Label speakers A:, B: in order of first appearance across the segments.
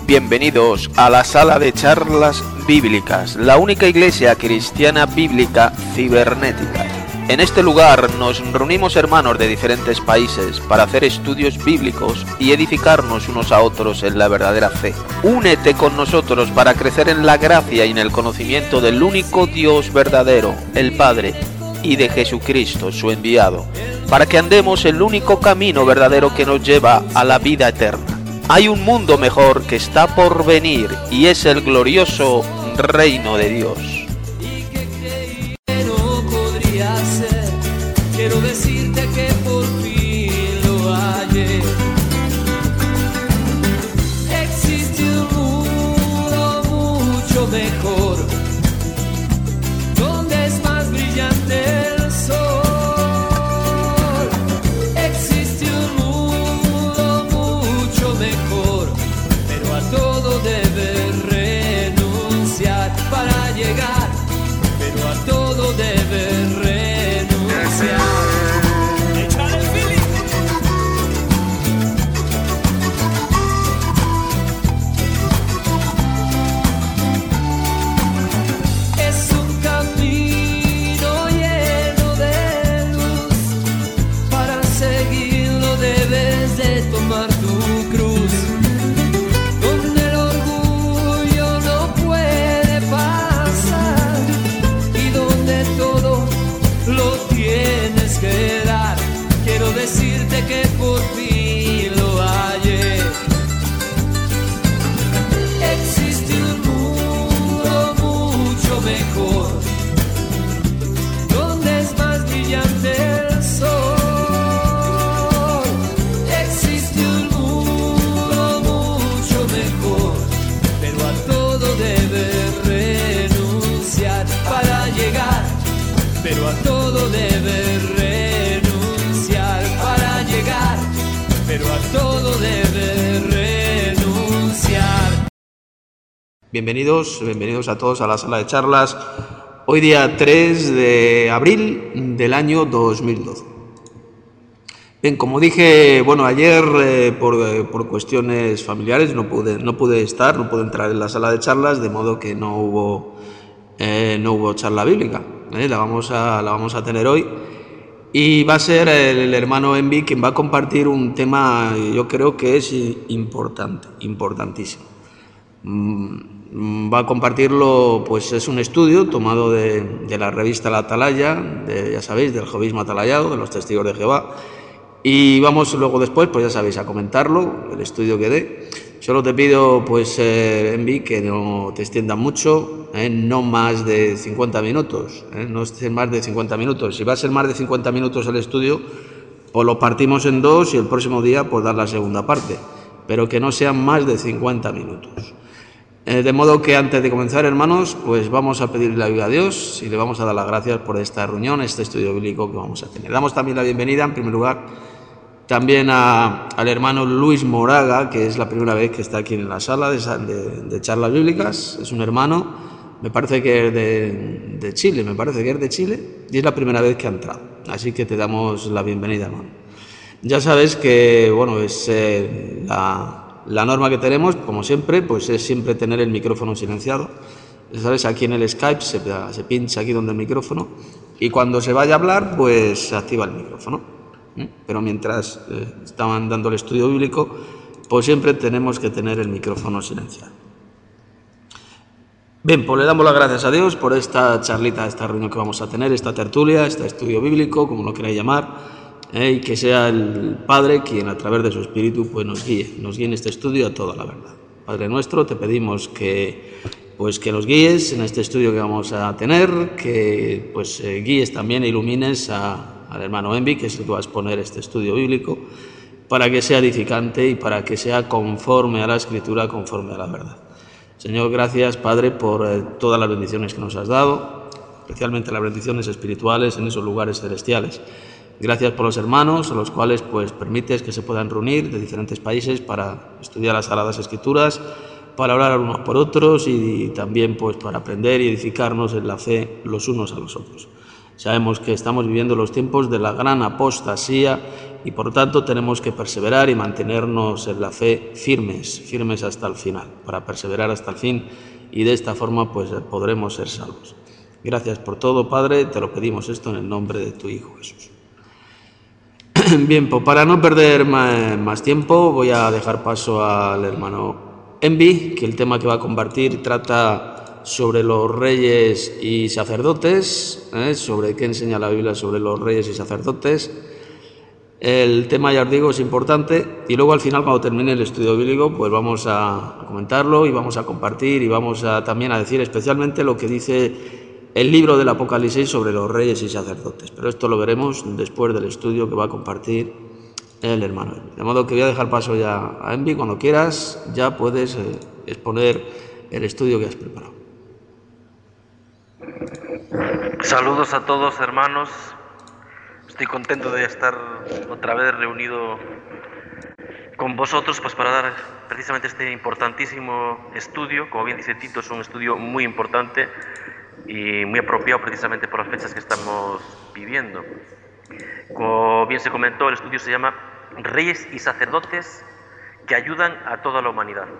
A: Bienvenidos a la sala de charlas bíblicas, la única iglesia cristiana bíblica cibernética. En este lugar nos reunimos hermanos de diferentes países para hacer estudios bíblicos y edificarnos unos a otros en la verdadera fe. Únete con nosotros para crecer en la gracia y en el conocimiento del único Dios verdadero, el Padre, y de Jesucristo, su enviado, para que andemos el único camino verdadero que nos lleva a la vida eterna. Hay un mundo mejor que está por venir y es el glorioso reino de Dios.
B: Quiero decirte que por fin lo hallé. Existe un mundo mucho mejor, donde es más brillante el sol. Existe un mundo mucho mejor, pero a todo debes renunciar para llegar, pero a todo debes renunciar. Decirte que por fin lo hallé. Existe un mundo mucho mejor, donde es más brillante el sol. Existe un mundo mucho mejor, pero a todo debes renunciar para llegar, pero a todo debes pero a todo debe renunciar.
A: Bienvenidos a todos a la sala de charlas. Hoy día 3 de abril del año 2012. Bien, como dije, ayer por cuestiones familiares no pude entrar en la sala de charlas, de modo que no hubo charla bíblica. La vamos a tener hoy. Y va a ser el hermano Envi quien va a compartir un tema, yo creo que es importantísimo. Va a compartirlo, pues es un estudio tomado de la revista La Atalaya, ya sabéis, del jovismo atalayado, de los testigos de Jehová. Y vamos luego después, pues ya sabéis, a comentarlo, el estudio que dé. Solo te pido, pues, Envi, que no te extiendas mucho, no más de 50 minutos, no es más de 50 minutos. Si va a ser más de 50 minutos el estudio, pues lo partimos en dos y el próximo día pues dar la segunda parte, pero que no sean más de 50 minutos. De modo que antes de comenzar, hermanos, pues vamos a pedirle la ayuda a Dios y le vamos a dar las gracias por esta reunión, este estudio bíblico que vamos a tener. Damos también la bienvenida, en primer lugar, también al hermano Luis Moraga, que es la primera vez que está aquí en la sala de charlas bíblicas. Es un hermano, me parece que es de Chile, y es la primera vez que ha entrado. Así que te damos la bienvenida, hermano. Ya sabes que, es la norma que tenemos, como siempre, pues es siempre tener el micrófono silenciado. Ya sabes, aquí en el Skype se pincha aquí donde el micrófono, y cuando se vaya a hablar, pues se activa el micrófono. Pero mientras estaban dando el estudio bíblico, pues siempre tenemos que tener el micrófono silenciado. Bien, pues le damos las gracias a Dios por esta charlita, esta reunión que vamos a tener, esta tertulia, este estudio bíblico, como lo queráis llamar, y que sea el Padre quien a través de su Espíritu pues nos guíe en este estudio a toda la verdad. Padre nuestro, te pedimos que nos guíes en este estudio que vamos a tener, que guíes también e ilumines al hermano Envi, que es el que va a exponer este estudio bíblico, para que sea edificante y para que sea conforme a la Escritura, conforme a la verdad. Señor, gracias, Padre, por todas las bendiciones que nos has dado, especialmente las bendiciones espirituales en esos lugares celestiales. Gracias por los hermanos, a los cuales pues permites que se puedan reunir de diferentes países para estudiar las Sagradas Escrituras, para orar unos por otros y también pues para aprender y edificarnos en la fe los unos a los otros. Sabemos que estamos viviendo los tiempos de la gran apostasía y por tanto tenemos que perseverar y mantenernos en la fe firmes hasta el final, para perseverar hasta el fin y de esta forma pues podremos ser salvos. Gracias por todo, Padre, te lo pedimos esto en el nombre de tu Hijo Jesús. Bien, pues para no perder más tiempo voy a dejar paso al hermano Envi, que el tema que va a compartir trata sobre los reyes y sacerdotes, sobre qué enseña la Biblia sobre los reyes y sacerdotes. El tema, ya os digo, es importante y luego al final, cuando termine el estudio bíblico, pues vamos a comentarlo y vamos a compartir y vamos también a decir especialmente lo que dice el libro del Apocalipsis sobre los reyes y sacerdotes. Pero esto lo veremos después del estudio que va a compartir el hermano Envi. De modo que voy a dejar paso ya a Envi. Cuando quieras ya puedes exponer el estudio que has preparado.
C: Saludos a todos, hermanos. Estoy contento de estar otra vez reunido con vosotros pues para dar precisamente este importantísimo estudio. Como bien dice Tito, es un estudio muy importante y muy apropiado precisamente por las fechas que estamos viviendo. Como bien se comentó, el estudio se llama Reyes y sacerdotes que ayudan a toda la humanidad.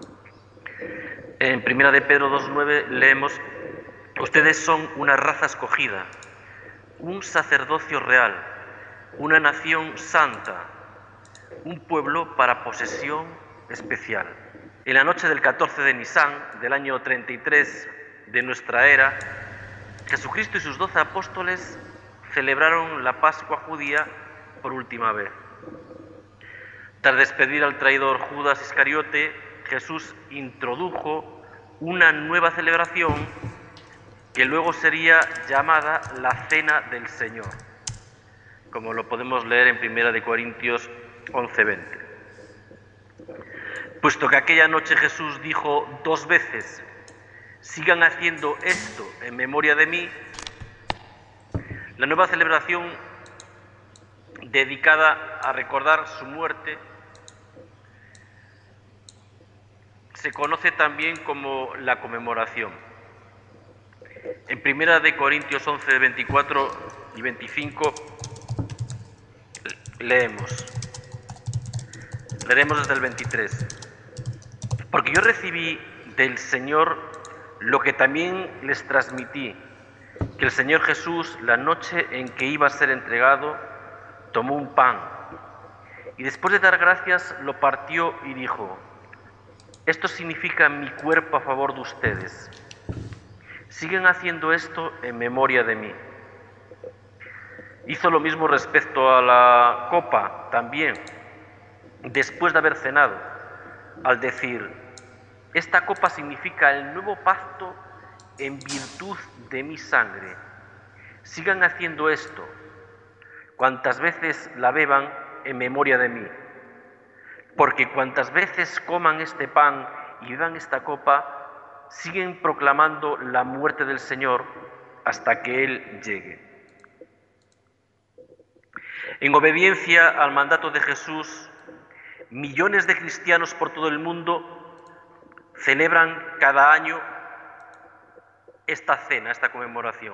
C: En 1 de Pedro 2:9 leemos: ustedes son una raza escogida, un sacerdocio real, una nación santa, un pueblo para posesión especial. En la noche del 14 de Nisan del año 33 de nuestra era, Jesucristo y sus 12 apóstoles celebraron la Pascua judía por última vez. Tras despedir al traidor Judas Iscariote, Jesús introdujo una nueva celebración que luego sería llamada la Cena del Señor, como lo podemos leer en 1 de Corintios 11:20. Puesto que aquella noche Jesús dijo 2 veces: sigan haciendo esto en memoria de mí, la nueva celebración dedicada a recordar su muerte se conoce también como la conmemoración. En 1 de Corintios 11, 24 y 25 leeremos desde el 23. Porque yo recibí del Señor lo que también les transmití, que el Señor Jesús, la noche en que iba a ser entregado, tomó un pan y después de dar gracias lo partió y dijo: esto significa mi cuerpo a favor de ustedes. Siguen haciendo esto en memoria de mí. Hizo lo mismo respecto a la copa también, después de haber cenado, al decir: esta copa significa el nuevo pacto en virtud de mi sangre. Sigan haciendo esto cuantas veces la beban en memoria de mí. Porque cuantas veces coman este pan y beban esta copa, siguen proclamando la muerte del Señor hasta que Él llegue. En obediencia al mandato de Jesús, millones de cristianos por todo el mundo celebran cada año esta cena, esta conmemoración.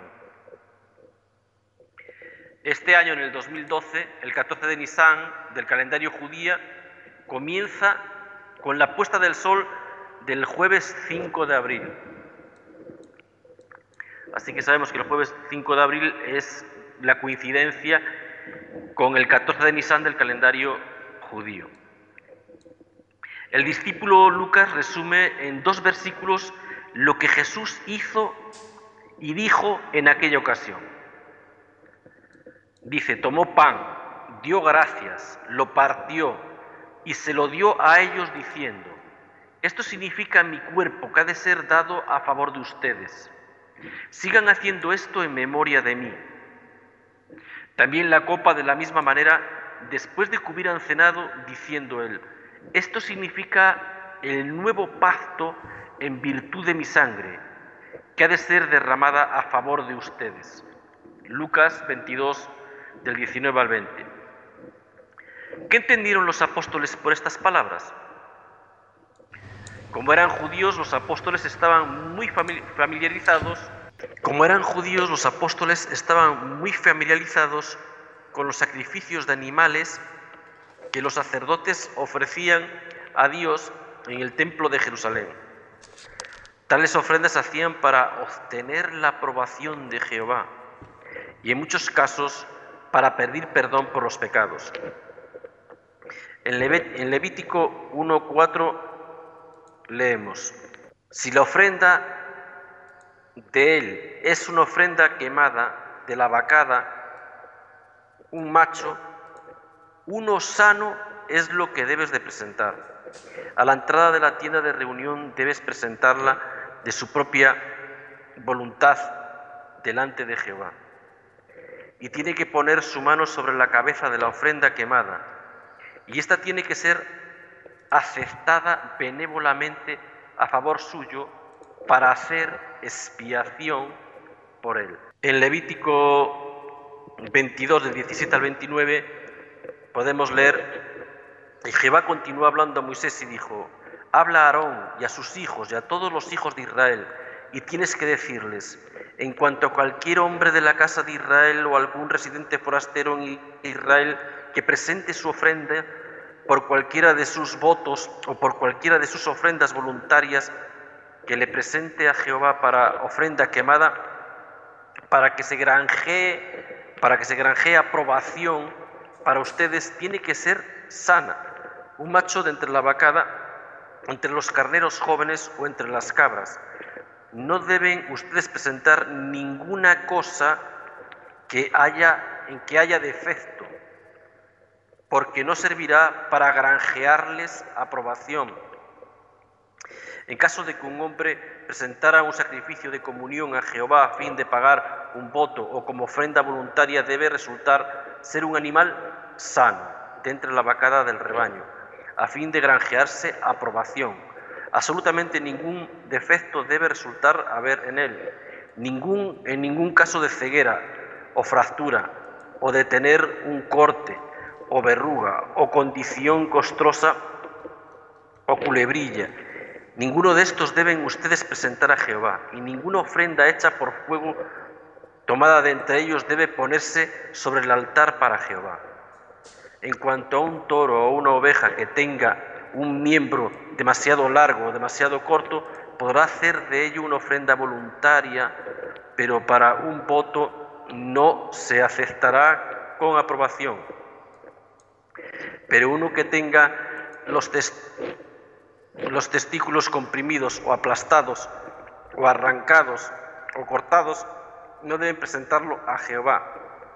C: Este año, en el 2012, el 14 de Nisan del calendario judía comienza con la puesta del sol del jueves 5 de abril. Así que sabemos que el jueves 5 de abril es la coincidencia con el 14 de Nisan del calendario judío. El discípulo Lucas resume en 2 versículos lo que Jesús hizo y dijo en aquella ocasión. Dice: tomó pan, dio gracias, lo partió y se lo dio a ellos diciendo: esto significa mi cuerpo que ha de ser dado a favor de ustedes. Sigan haciendo esto en memoria de mí. También la copa de la misma manera, después de que hubieran cenado, diciendo él: esto significa el nuevo pacto en virtud de mi sangre, que ha de ser derramada a favor de ustedes. Lucas 22, del 19 al 20. ¿Qué entendieron los apóstoles por estas palabras? Como eran judíos, los apóstoles estaban muy familiarizados con los sacrificios de animales que los sacerdotes ofrecían a Dios en el templo de Jerusalén. Tales ofrendas se hacían para obtener la aprobación de Jehová y en muchos casos para pedir perdón por los pecados. En Levítico 1:4 leemos: si la ofrenda de él es una ofrenda quemada de la vacada, un macho, uno sano es lo que debes de presentar. A la entrada de la tienda de reunión debes presentarla de su propia voluntad delante de Jehová. Y tiene que poner su mano sobre la cabeza de la ofrenda quemada. Y esta tiene que ser aceptada benévolamente a favor suyo para hacer expiación por él. En Levítico 22, del 17 al 29, podemos leer: y Jehová continuó hablando a Moisés y dijo: habla a Aarón y a sus hijos y a todos los hijos de Israel, y tienes que decirles: en cuanto a cualquier hombre de la casa de Israel o algún residente forastero en Israel que presente su ofrenda por cualquiera de sus votos o por cualquiera de sus ofrendas voluntarias, que le presente a Jehová para ofrenda quemada, para que se granjee aprobación para ustedes, tiene que ser sana, un macho de entre la vacada, entre los carneros jóvenes o entre las cabras. No deben ustedes presentar ninguna cosa en que haya defecto, porque no servirá para granjearles aprobación. En caso de que un hombre presentara un sacrificio de comunión a Jehová a fin de pagar un voto o como ofrenda voluntaria, debe resultar ser un animal sano de entre la vacada del rebaño, a fin de granjearse aprobación. Absolutamente ningún defecto debe resultar haber en él, en ningún caso de ceguera o fractura, o de tener un corte o verruga o condición costrosa o culebrilla. Ninguno de estos deben ustedes presentar a Jehová, y ninguna ofrenda hecha por fuego tomada de entre ellos debe ponerse sobre el altar para Jehová. En cuanto a un toro o una oveja que tenga un miembro demasiado largo o demasiado corto, podrá hacer de ello una ofrenda voluntaria, pero para un voto no se aceptará con aprobación. Pero uno que tenga los testículos comprimidos o aplastados o arrancados o cortados, no deben presentarlo a Jehová,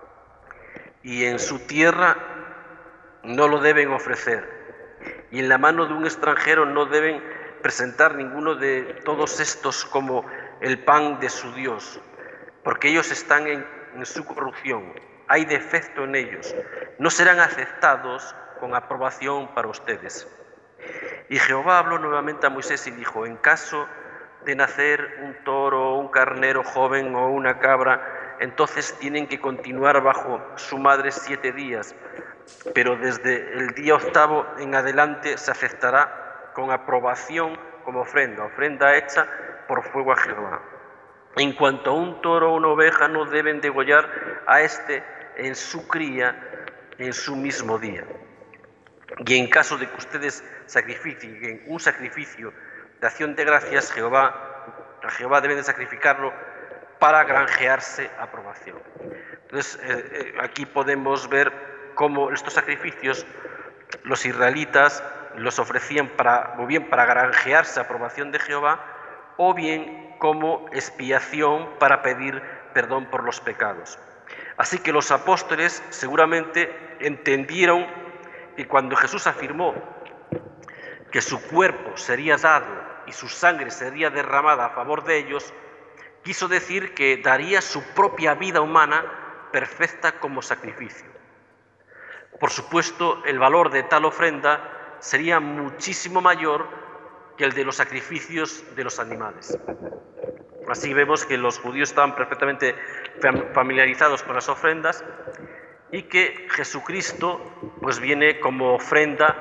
C: y en su tierra no lo deben ofrecer, y en la mano de un extranjero no deben presentar ninguno de todos estos como el pan de su Dios, porque ellos están en su corrupción, hay defecto en ellos, no serán aceptados con aprobación para ustedes. Y Jehová habló nuevamente a Moisés y dijo: en caso de nacer un toro, un carnero joven o una cabra, entonces tienen que continuar bajo su madre 7 días, pero desde el día 8º en adelante se aceptará con aprobación como ofrenda hecha por fuego a Jehová. En cuanto a un toro o una oveja, no deben degollar a este en su cría en su mismo día. Y en caso de que ustedes sacrifiquen un sacrificio de acción de gracias, a Jehová deben de sacrificarlo para granjearse aprobación. Entonces, aquí podemos ver cómo estos sacrificios los israelitas los ofrecían o bien para granjearse aprobación de Jehová, o bien como expiación para pedir perdón por los pecados. Así que los apóstoles seguramente entendieron que cuando Jesús afirmó que su cuerpo sería dado y su sangre sería derramada a favor de ellos, quiso decir que daría su propia vida humana perfecta como sacrificio. Por supuesto, el valor de tal ofrenda sería muchísimo mayor que el de los sacrificios de los animales. Así vemos que los judíos estaban perfectamente familiarizados con las ofrendas y que Jesucristo pues viene como ofrenda,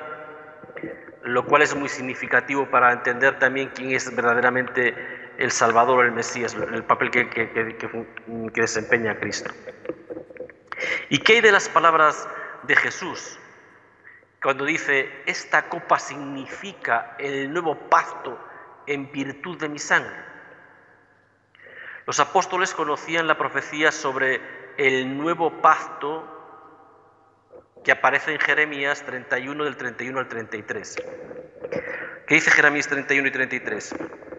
C: lo cual es muy significativo para entender también quién es verdaderamente el Salvador, el Mesías, el papel que desempeña Cristo. ¿Y qué hay de las palabras de Jesús cuando dice, esta copa significa el nuevo pacto en virtud de mi sangre? Los apóstoles conocían la profecía sobre el nuevo pacto que aparece en Jeremías 31 del 31 al 33. ¿Qué dice Jeremías 31 y 33?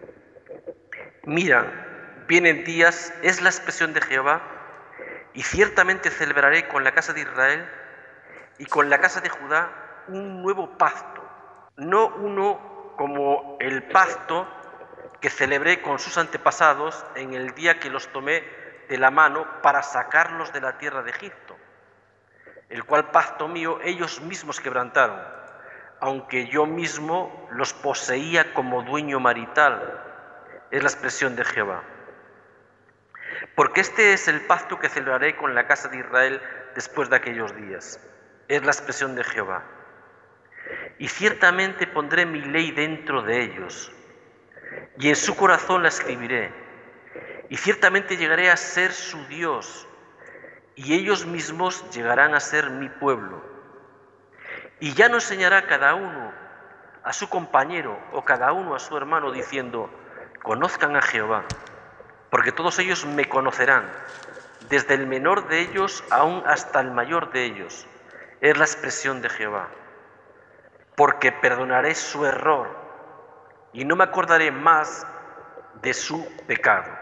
C: Mira, vienen días, es la expresión de Jehová, y ciertamente celebraré con la casa de Israel y con la casa de Judá un nuevo pacto, no uno como el pacto que celebré con sus antepasados en el día que los tomé de la mano para sacarlos de la tierra de Egipto, el cual pacto mío ellos mismos quebrantaron, aunque yo mismo los poseía como dueño marital, es la expresión de Jehová. Porque este es el pacto que celebraré con la casa de Israel después de aquellos días, es la expresión de Jehová. Y ciertamente pondré mi ley dentro de ellos, y en su corazón la escribiré, y ciertamente llegaré a ser su Dios, y ellos mismos llegarán a ser mi pueblo. Y ya no enseñará cada uno a su compañero o cada uno a su hermano diciendo, conozcan a Jehová, porque todos ellos me conocerán, desde el menor de ellos aún hasta el mayor de ellos, es la expresión de Jehová. Porque perdonaré su error y no me acordaré más de su pecado.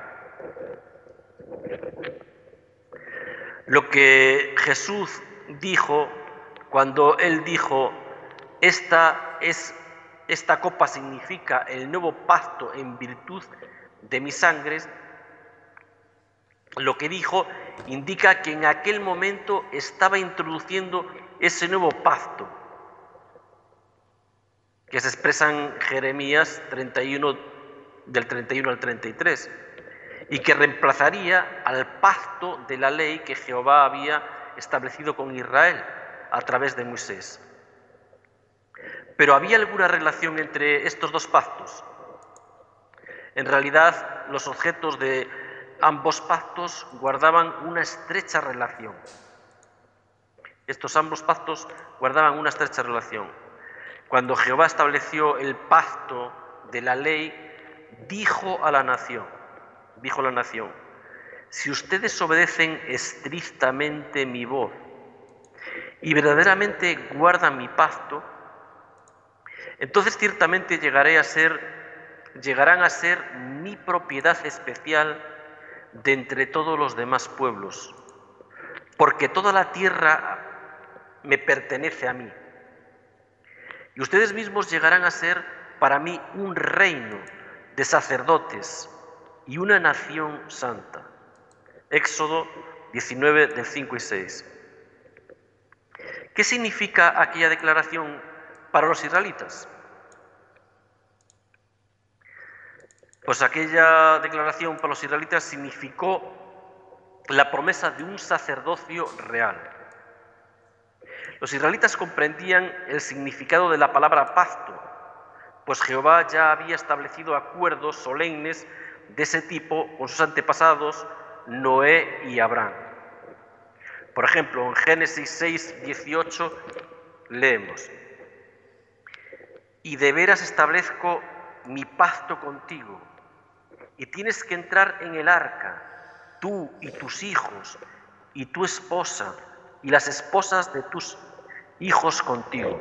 C: Lo que Jesús dijo cuando Él dijo, esta copa significa el nuevo pacto en virtud de mis sangres, lo que dijo indica que en aquel momento estaba introduciendo ese nuevo pacto, que se expresa en Jeremías 31, del 31 al 33, y que reemplazaría al pacto de la ley que Jehová había establecido con Israel a través de Moisés. Pero ¿había alguna relación entre estos dos pactos? En realidad, los objetos de ambos pactos guardaban una estrecha relación. Estos ambos pactos guardaban una estrecha relación. Cuando Jehová estableció el pacto de la ley, dijo a la nación, si ustedes obedecen estrictamente mi voz y verdaderamente guardan mi pacto, entonces ciertamente llegarán a ser mi propiedad especial de entre todos los demás pueblos, porque toda la tierra me pertenece a mí. Y ustedes mismos llegarán a ser para mí un reino de sacerdotes y una nación santa. Éxodo 19, del 5 y 6. ¿Qué significa aquella declaración para los israelitas? Pues aquella declaración para los israelitas significó la promesa de un sacerdocio real. Los israelitas comprendían el significado de la palabra pacto, pues Jehová ya había establecido acuerdos solemnes de ese tipo con sus antepasados Noé y Abraham. Por ejemplo, en Génesis 6, 18 leemos, y de veras establezco mi pacto contigo, y tienes que entrar en el arca, tú y tus hijos, y tu esposa, y las esposas de tus hijos contigo.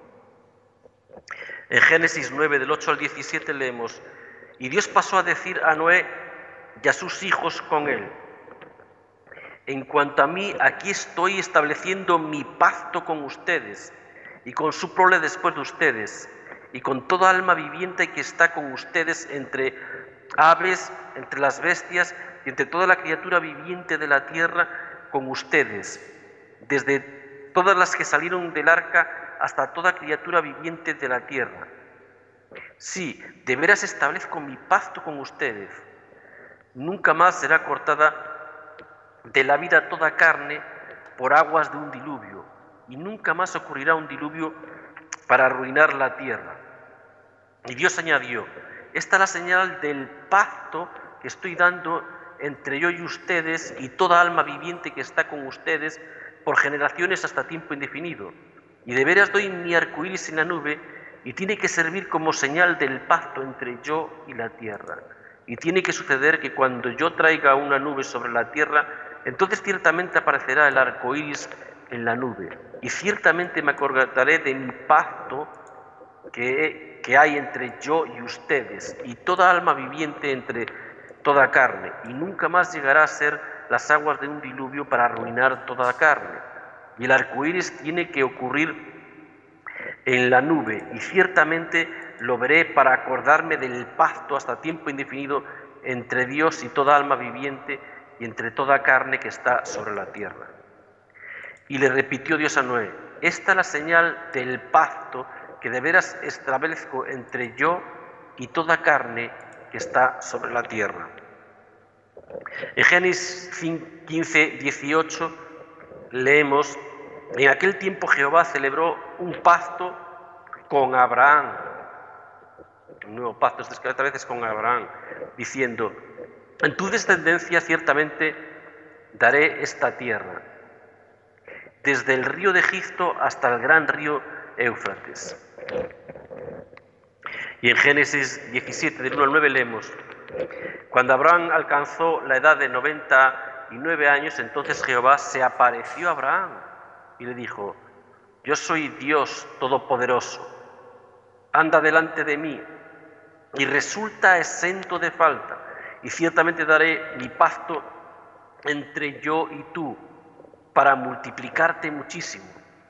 C: En Génesis 9, del 8 al 17 leemos, y Dios pasó a decir a Noé y a sus hijos con él, en cuanto a mí, aquí estoy estableciendo mi pacto con ustedes y con su prole después de ustedes, y con toda alma viviente que está con ustedes entre aves, entre las bestias y entre toda la criatura viviente de la tierra con ustedes, desde todas las que salieron del arca hasta toda criatura viviente de la tierra. Sí, de veras establezco mi pacto con ustedes. Nunca más será cortada de la vida toda carne por aguas de un diluvio, y nunca más ocurrirá un diluvio para arruinar la tierra. Y Dios añadió, esta es la señal del pacto que estoy dando entre yo y ustedes y toda alma viviente que está con ustedes por generaciones hasta tiempo indefinido. Y de veras doy mi arcoíris en la nube y tiene que servir como señal del pacto entre yo y la tierra. Y tiene que suceder que cuando yo traiga una nube sobre la tierra, entonces ciertamente aparecerá el arcoíris en la nube. Y ciertamente me acordaré de mi pacto que hay entre yo y ustedes y toda alma viviente entre toda carne, y nunca más llegará a ser las aguas de un diluvio para arruinar toda carne. Y el arcoíris tiene que ocurrir en la nube, y ciertamente lo veré para acordarme del pacto hasta tiempo indefinido entre Dios y toda alma viviente y entre toda carne que está sobre la tierra. Y le repitió Dios a Noé: esta es la señal del pacto que de veras establezco entre yo y toda carne que está sobre la tierra. En Génesis 15, 18 leemos: en aquel tiempo Jehová celebró un pacto con Abraham, un nuevo pacto, esta vez es con Abraham, diciendo: en tu descendencia ciertamente daré esta tierra, desde el río de Egipto hasta el gran río Éufrates. Y en Génesis 17, del 1 al 9 leemos: cuando Abraham alcanzó la edad de 99 años, entonces Jehová se apareció a Abraham y le dijo: yo soy Dios Todopoderoso, anda delante de mí y resulta exento de falta, y ciertamente daré mi pacto entre yo y tú para multiplicarte muchísimo.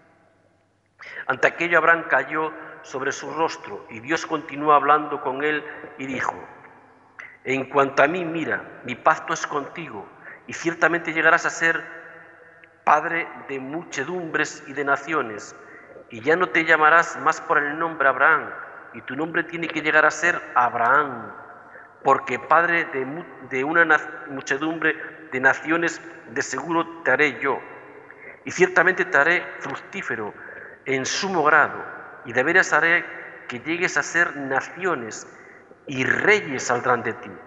C: Ante aquello Abraham cayó sobre su rostro y Dios continuó hablando con él y dijo: en cuanto a mí, mira, mi pacto es contigo y ciertamente llegarás a ser padre de muchedumbres y de naciones, y ya no te llamarás más por el nombre Abraham, y tu nombre tiene que llegar a ser Abraham, porque padre de una muchedumbre de naciones de seguro te haré yo, y ciertamente te haré fructífero en sumo grado, y de veras haré que llegues a ser naciones, y reyes saldrán de ti.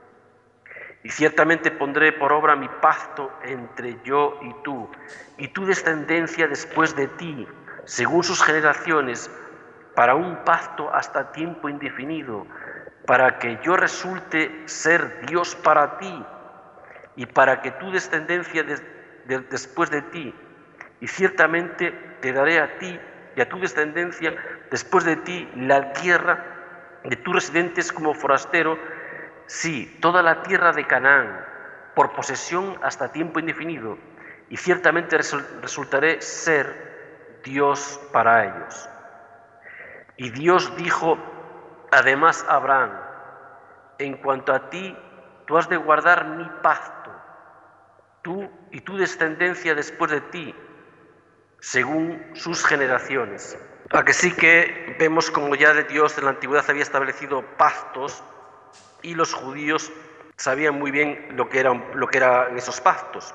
C: Y ciertamente pondré por obra mi pacto entre yo y tu descendencia después de ti, según sus generaciones, para un pacto hasta tiempo indefinido, para que yo resulte ser Dios para ti, y para que tu descendencia después de ti, y ciertamente te daré a ti y a tu descendencia después de ti la tierra de tus residentes como forastero, sí, toda la tierra de Canaán, por posesión hasta tiempo indefinido, y ciertamente resultaré ser Dios para ellos. Y Dios dijo además a Abraham: en cuanto a ti, tú has de guardar mi pacto, tú y tu descendencia después de ti, según sus generaciones. A que sí que vemos como ya de Dios en la antigüedad había establecido pactos, y los judíos sabían muy bien lo que eran esos pactos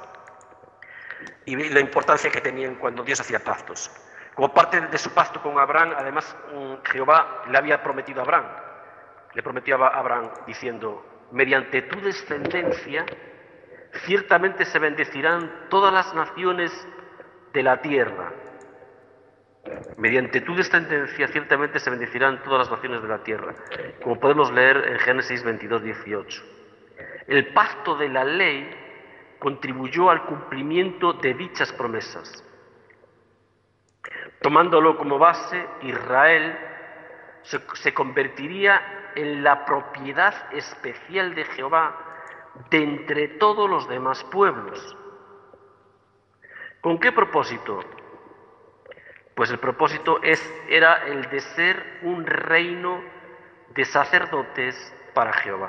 C: y la importancia que tenían cuando Dios hacía pactos. Como parte de su pacto con Abraham, además Jehová le había prometido a Abraham, le prometió a Abraham diciendo: mediante tu descendencia ciertamente se bendecirán todas las naciones de la tierra. Mediante tu descendencia ciertamente se bendecirán todas las naciones de la tierra, como podemos leer en Génesis 22, 18. El pacto de la ley contribuyó al cumplimiento de dichas promesas. Tomándolo como base, Israel se convertiría en la propiedad especial de Jehová de entre todos los demás pueblos. ¿Con qué propósito? Pues el propósito era el de ser un reino de sacerdotes para Jehová.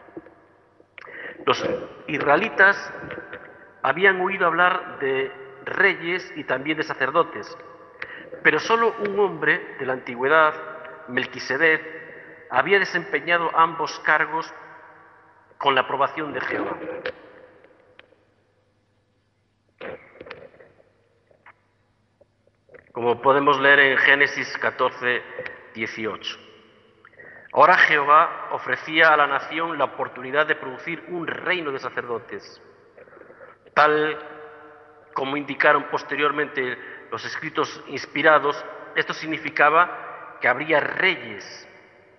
C: Los israelitas habían oído hablar de reyes y también de sacerdotes, pero solo un hombre de la antigüedad, Melquisedec, había desempeñado ambos cargos con la aprobación de Jehová. Como podemos leer en Génesis 14, 18. Ahora Jehová ofrecía a la nación la oportunidad de producir un reino de sacerdotes, tal como indicaron posteriormente los escritos inspirados. Esto significaba que habría reyes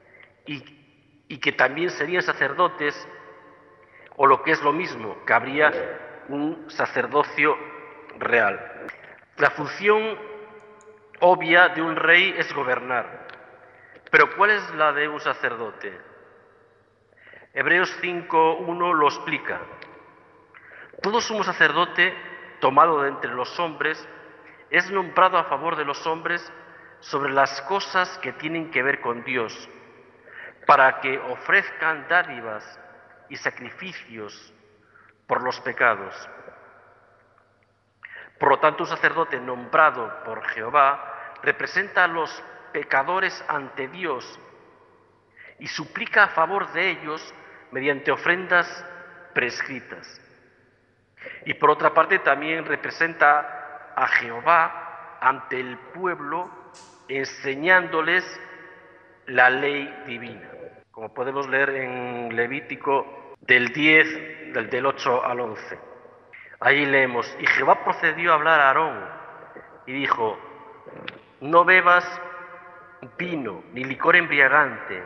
C: y que también serían sacerdotes, o lo que es lo mismo, que habría un sacerdocio real. La función obvia de un rey es gobernar, pero ¿cuál es la de un sacerdote? Hebreos 5:1 lo explica. Todo sumo sacerdote, tomado de entre los hombres, es nombrado a favor de los hombres sobre las cosas que tienen que ver con Dios, para que ofrezcan dádivas y sacrificios por los pecados. Por lo tanto, un sacerdote nombrado por Jehová representa a los pecadores ante Dios y suplica a favor de ellos mediante ofrendas prescritas. Y por otra parte también representa a Jehová ante el pueblo, enseñándoles la ley divina, como podemos leer en Levítico del 10, del 8 al 11. Ahí leemos: y Jehová procedió a hablar a Aarón y dijo: no bebas vino ni licor embriagante,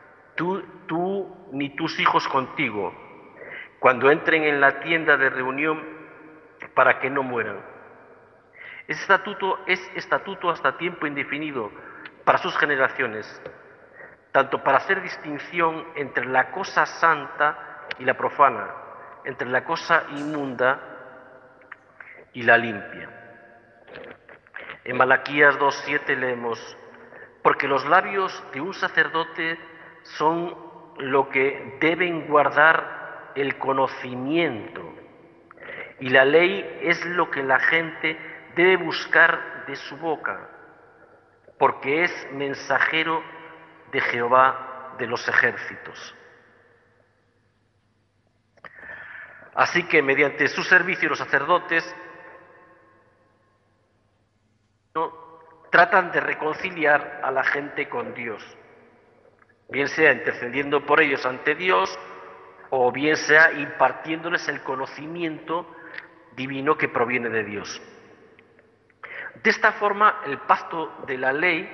C: tú ni tus hijos contigo, cuando entren en la tienda de reunión, para que no mueran. Ese estatuto es estatuto hasta tiempo indefinido para sus generaciones, tanto para hacer distinción entre la cosa santa y la profana, entre la cosa inmunda y la limpia. En Malaquías 2:7 leemos: porque los labios de un sacerdote son lo que deben guardar el conocimiento, y la ley es lo que la gente debe buscar de su boca, porque es mensajero de Jehová de los ejércitos. Así que mediante su servicio los sacerdotes tratan de reconciliar a la gente con Dios, bien sea intercediendo por ellos ante Dios o bien sea impartiéndoles el conocimiento divino que proviene de Dios. De esta forma, el pacto de la ley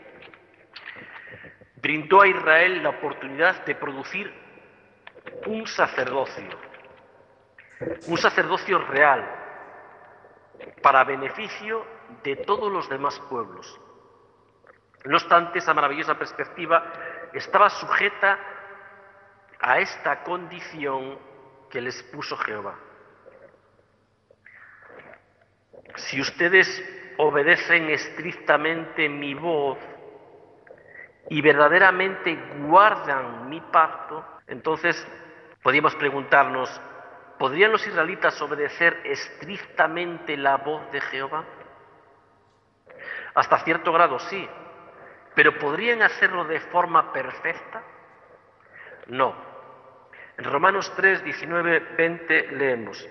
C: brindó a Israel la oportunidad de producir un sacerdocio real, para beneficio de todos los demás pueblos. No obstante, esa maravillosa perspectiva estaba sujeta a esta condición que les puso Jehová. Si ustedes obedecen estrictamente mi voz y verdaderamente guardan mi pacto, entonces podríamos preguntarnos: ¿podrían los israelitas obedecer estrictamente la voz de Jehová? Hasta cierto grado sí, pero ¿podrían hacerlo de forma perfecta? No. En Romanos 3, 19, 20 leemos: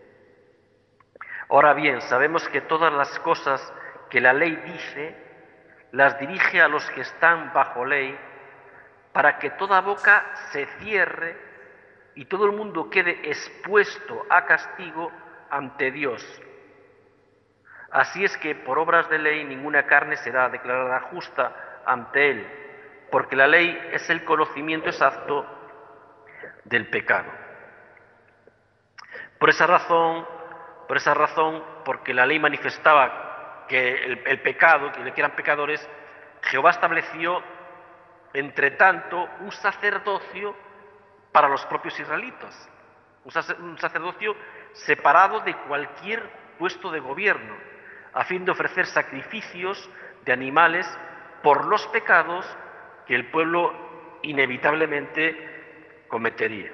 C: ahora bien, sabemos que todas las cosas que la ley dice, las dirige a los que están bajo ley, para que toda boca se cierre y todo el mundo quede expuesto a castigo ante Dios. Así es que por obras de ley ninguna carne será declarada justa ante Él, porque la ley es el conocimiento exacto del pecado. Por esa razón, porque la ley manifestaba que el pecado, que eran pecadores, Jehová estableció, entre tanto, un sacerdocio para los propios israelitas, un sacerdocio separado de cualquier puesto de gobierno, a fin de ofrecer sacrificios de animales por los pecados que el pueblo inevitablemente cometería.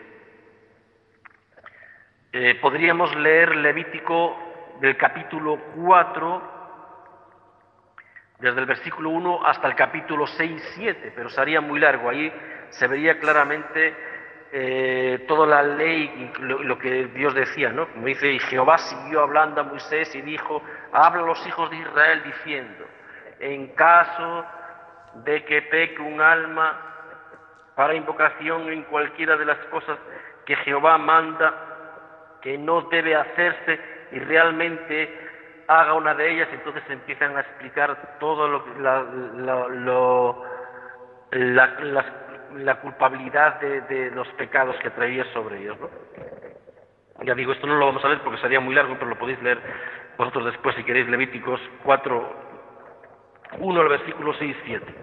C: Podríamos leer Levítico del capítulo 4, desde el versículo 1 hasta el capítulo 6, 7, pero sería muy largo. Ahí se vería claramente toda la ley, lo que Dios decía, ¿no? Como dice: y Jehová siguió hablando a Moisés y dijo: habla a los hijos de Israel diciendo, en caso de que peque un alma para invocación en cualquiera de las cosas que Jehová manda, que no debe hacerse, y realmente haga una de ellas, entonces empiezan a explicar todo la culpabilidad de los pecados que traía sobre ellos, ¿no? Ya digo, esto no lo vamos a leer porque sería muy largo, pero lo podéis leer vosotros después si queréis, Levíticos 4, 1 al versículo 6, 7.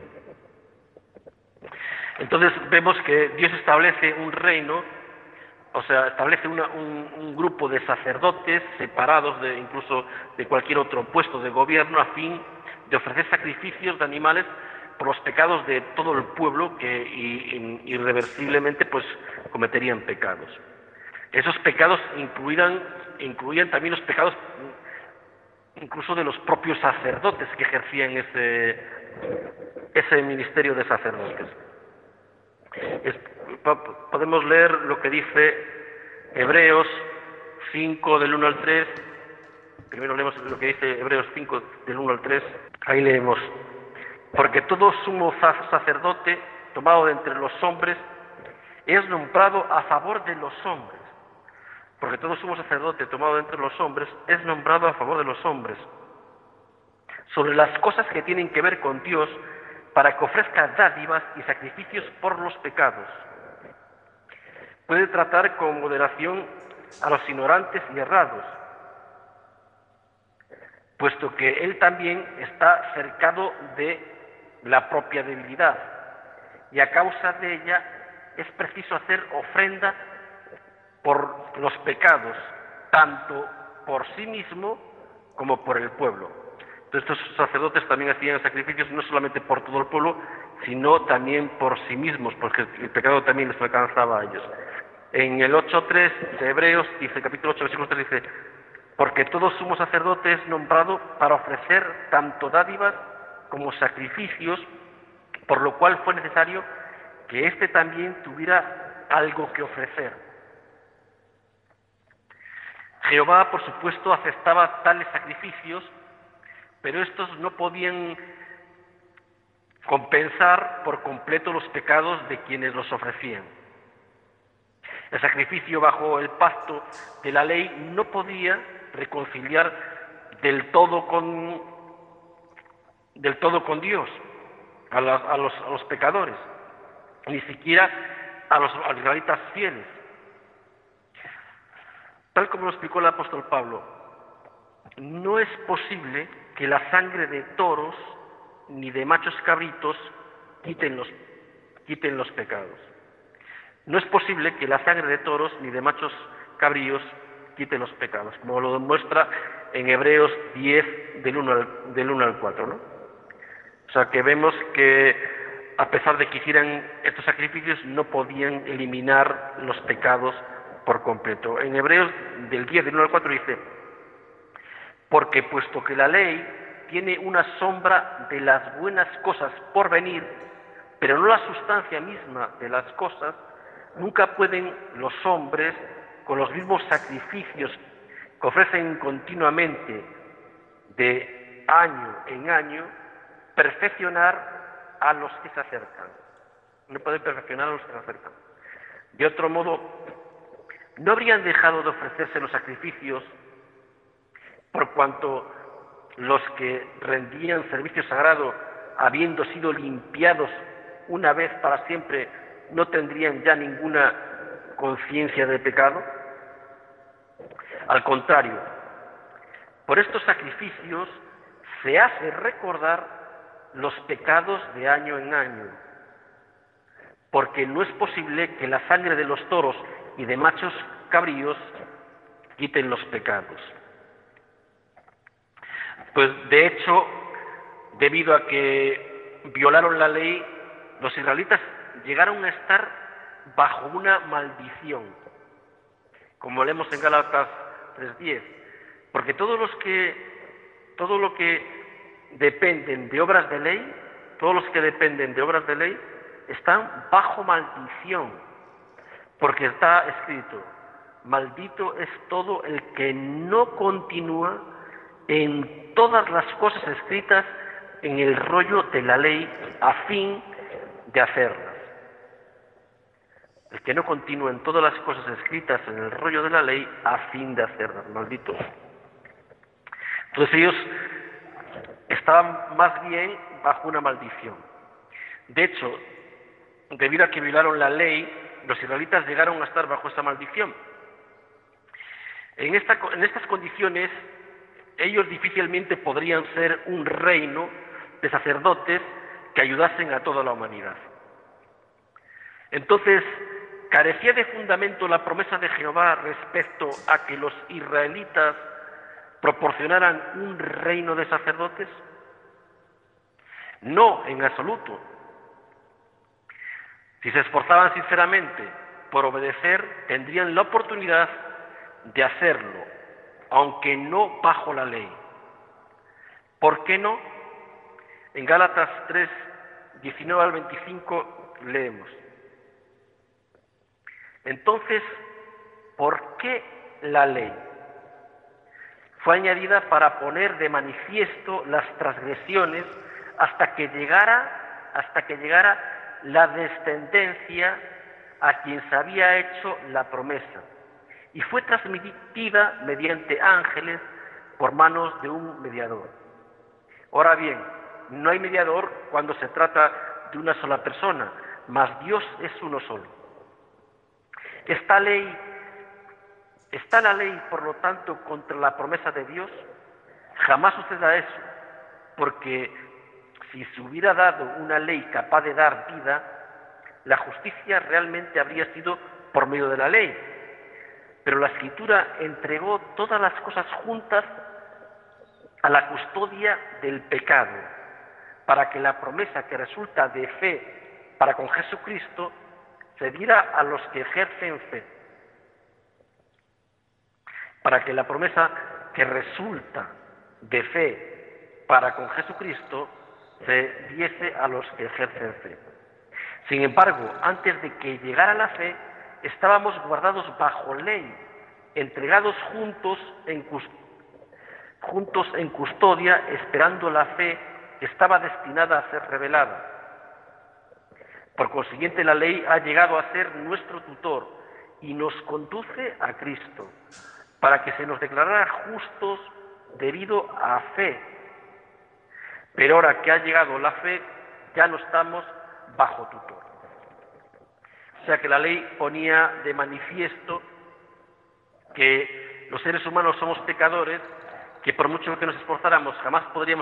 C: Entonces vemos que Dios establece un reino, o sea, establece un grupo de sacerdotes separados incluso de cualquier otro puesto de gobierno a fin de ofrecer sacrificios de animales por los pecados de todo el pueblo que irreversiblemente pues cometerían pecados. Esos pecados incluían también los pecados incluso de los propios sacerdotes que ejercían ese ministerio de sacerdotes. Podemos leer lo que dice Hebreos 5 del 1 al 3. Primero leemos lo que dice Hebreos 5 del 1 al 3. Ahí leemos: porque todo sumo sacerdote tomado de entre los hombres es nombrado a favor de los hombres. Porque todo sumo sacerdote tomado de entre los hombres es nombrado a favor de los hombres, sobre las cosas que tienen que ver con Dios, para que ofrezca dádivas y sacrificios por los pecados. Puede tratar con moderación a los ignorantes y errados, puesto que él también está cercado de la propia debilidad, y a causa de ella es preciso hacer ofrenda por los pecados, tanto por sí mismo como por el pueblo. Entonces, estos sacerdotes también hacían sacrificios no solamente por todo el pueblo, sino también por sí mismos, porque el pecado también les alcanzaba a ellos. En el 8.3 de Hebreos, dice, capítulo 8, versículo 3, dice: porque todo sumo sacerdote es nombrado para ofrecer tanto dádivas como sacrificios, por lo cual fue necesario que éste también tuviera algo que ofrecer. Jehová, por supuesto, aceptaba tales sacrificios, pero estos no podían compensar por completo los pecados de quienes los ofrecían. El sacrificio bajo el pacto de la ley no podía reconciliar del todo con Dios a los pecadores, ni siquiera a los israelitas fieles. Tal como lo explicó el apóstol Pablo, no es posible que la sangre de toros ni de machos cabritos quiten los pecados. No es posible que la sangre de toros ni de machos cabríos quiten los pecados, como lo demuestra en Hebreos 10 del 1 al 4, ¿no? O sea que vemos que a pesar de que hicieran estos sacrificios no podían eliminar los pecados por completo. En Hebreos del 10 del 1 al 4 dice: porque puesto que la ley tiene una sombra de las buenas cosas por venir, pero no la sustancia misma de las cosas, nunca pueden los hombres, con los mismos sacrificios que ofrecen continuamente de año en año, perfeccionar a los que se acercan. No pueden perfeccionar a los que se acercan. De otro modo, no habrían dejado de ofrecerse los sacrificios, por cuanto los que rendían servicio sagrado, habiendo sido limpiados una vez para siempre, no tendrían ya ninguna conciencia de pecado. Al contrario, por estos sacrificios se hace recordar los pecados de año en año, porque no es posible que la sangre de los toros y de machos cabríos quiten los pecados. Pues de hecho, debido a que violaron la ley, los israelitas llegaron a estar bajo una maldición, como leemos en Gálatas 3:10, porque todo lo que dependen de obras de ley, todos los que dependen de obras de ley están bajo maldición, porque está escrito: maldito es todo el que no continúa en todas las cosas escritas en el rollo de la ley a fin de hacerlas. el que no continúe en todas las cosas escritas en el rollo de la ley a fin de hacerlas, malditos. Entonces ellos estaban más bien bajo una maldición. De hecho, debido a que violaron la ley, los israelitas llegaron a estar bajo esa maldición. En estas condiciones, ellos difícilmente podrían ser un reino de sacerdotes que ayudasen a toda la humanidad. Entonces, ¿carecía de fundamento la promesa de Jehová respecto a que los israelitas proporcionaran un reino de sacerdotes? No, en absoluto. Si se esforzaban sinceramente por obedecer, tendrían la oportunidad de hacerlo, aunque no bajo la ley. ¿Por qué no? En Gálatas 3, 19 al 25 leemos: entonces, ¿por qué la ley? Fue añadida para poner de manifiesto las transgresiones hasta que llegara la descendencia a quien se había hecho la promesa, y fue transmitida mediante ángeles por manos de un mediador. Ahora bien, no hay mediador cuando se trata de una sola persona, mas Dios es uno solo. ¿Está la ley, por lo tanto, contra la promesa de Dios? Jamás suceda eso, porque si se hubiera dado una ley capaz de dar vida, la justicia realmente habría sido por medio de la ley. Pero la Escritura entregó todas las cosas juntas a la custodia del pecado, para que la promesa que resulta de fe para con Jesucristo se diera a los que ejercen fe. Para que la promesa que resulta de fe para con Jesucristo se diese a los que ejercen fe. Sin embargo, antes de que llegara la fe, estábamos guardados bajo ley, entregados juntos en custodia, esperando la fe que estaba destinada a ser revelada. Por consiguiente, la ley ha llegado a ser nuestro tutor y nos conduce a Cristo, para que se nos declarara justos debido a fe. Pero ahora que ha llegado la fe, ya no estamos bajo tutor. O sea que la ley ponía de manifiesto que los seres humanos somos pecadores, que por mucho que nos esforzáramos jamás podríamos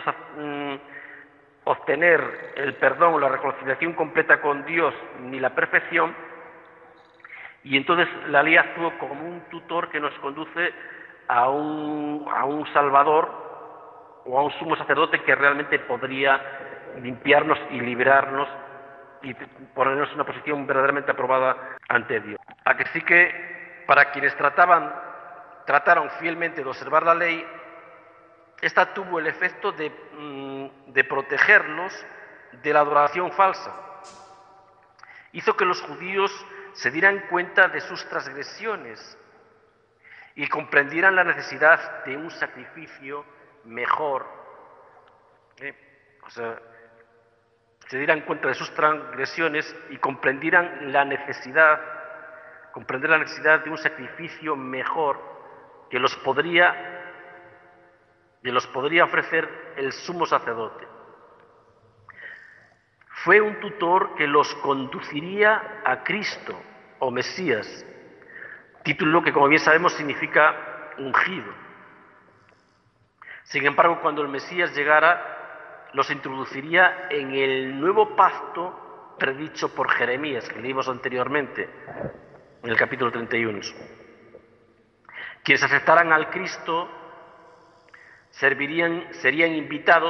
C: obtener el perdón o la reconciliación completa con Dios ni la perfección, y entonces la ley actuó como un tutor que nos conduce a un Salvador o a un sumo sacerdote que realmente podría limpiarnos y liberarnos y ponernos en una posición verdaderamente aprobada ante Dios. A que sí que para quienes trataron fielmente de observar la ley, esta tuvo el efecto de protegerlos de la adoración falsa. Hizo que los judíos se dieran cuenta de sus transgresiones y comprendieran la necesidad de un sacrificio mejor. Se dieran cuenta de sus transgresiones y comprendieran la necesidad de un sacrificio mejor que los podría ofrecer el sumo sacerdote. Fue un tutor que los conduciría a Cristo o Mesías, título que, como bien sabemos, significa ungido. Sin embargo, cuando el Mesías llegara, los introduciría en el nuevo pacto predicho por Jeremías, que leímos anteriormente, en el capítulo 31. Quienes aceptaran al Cristo serían invitados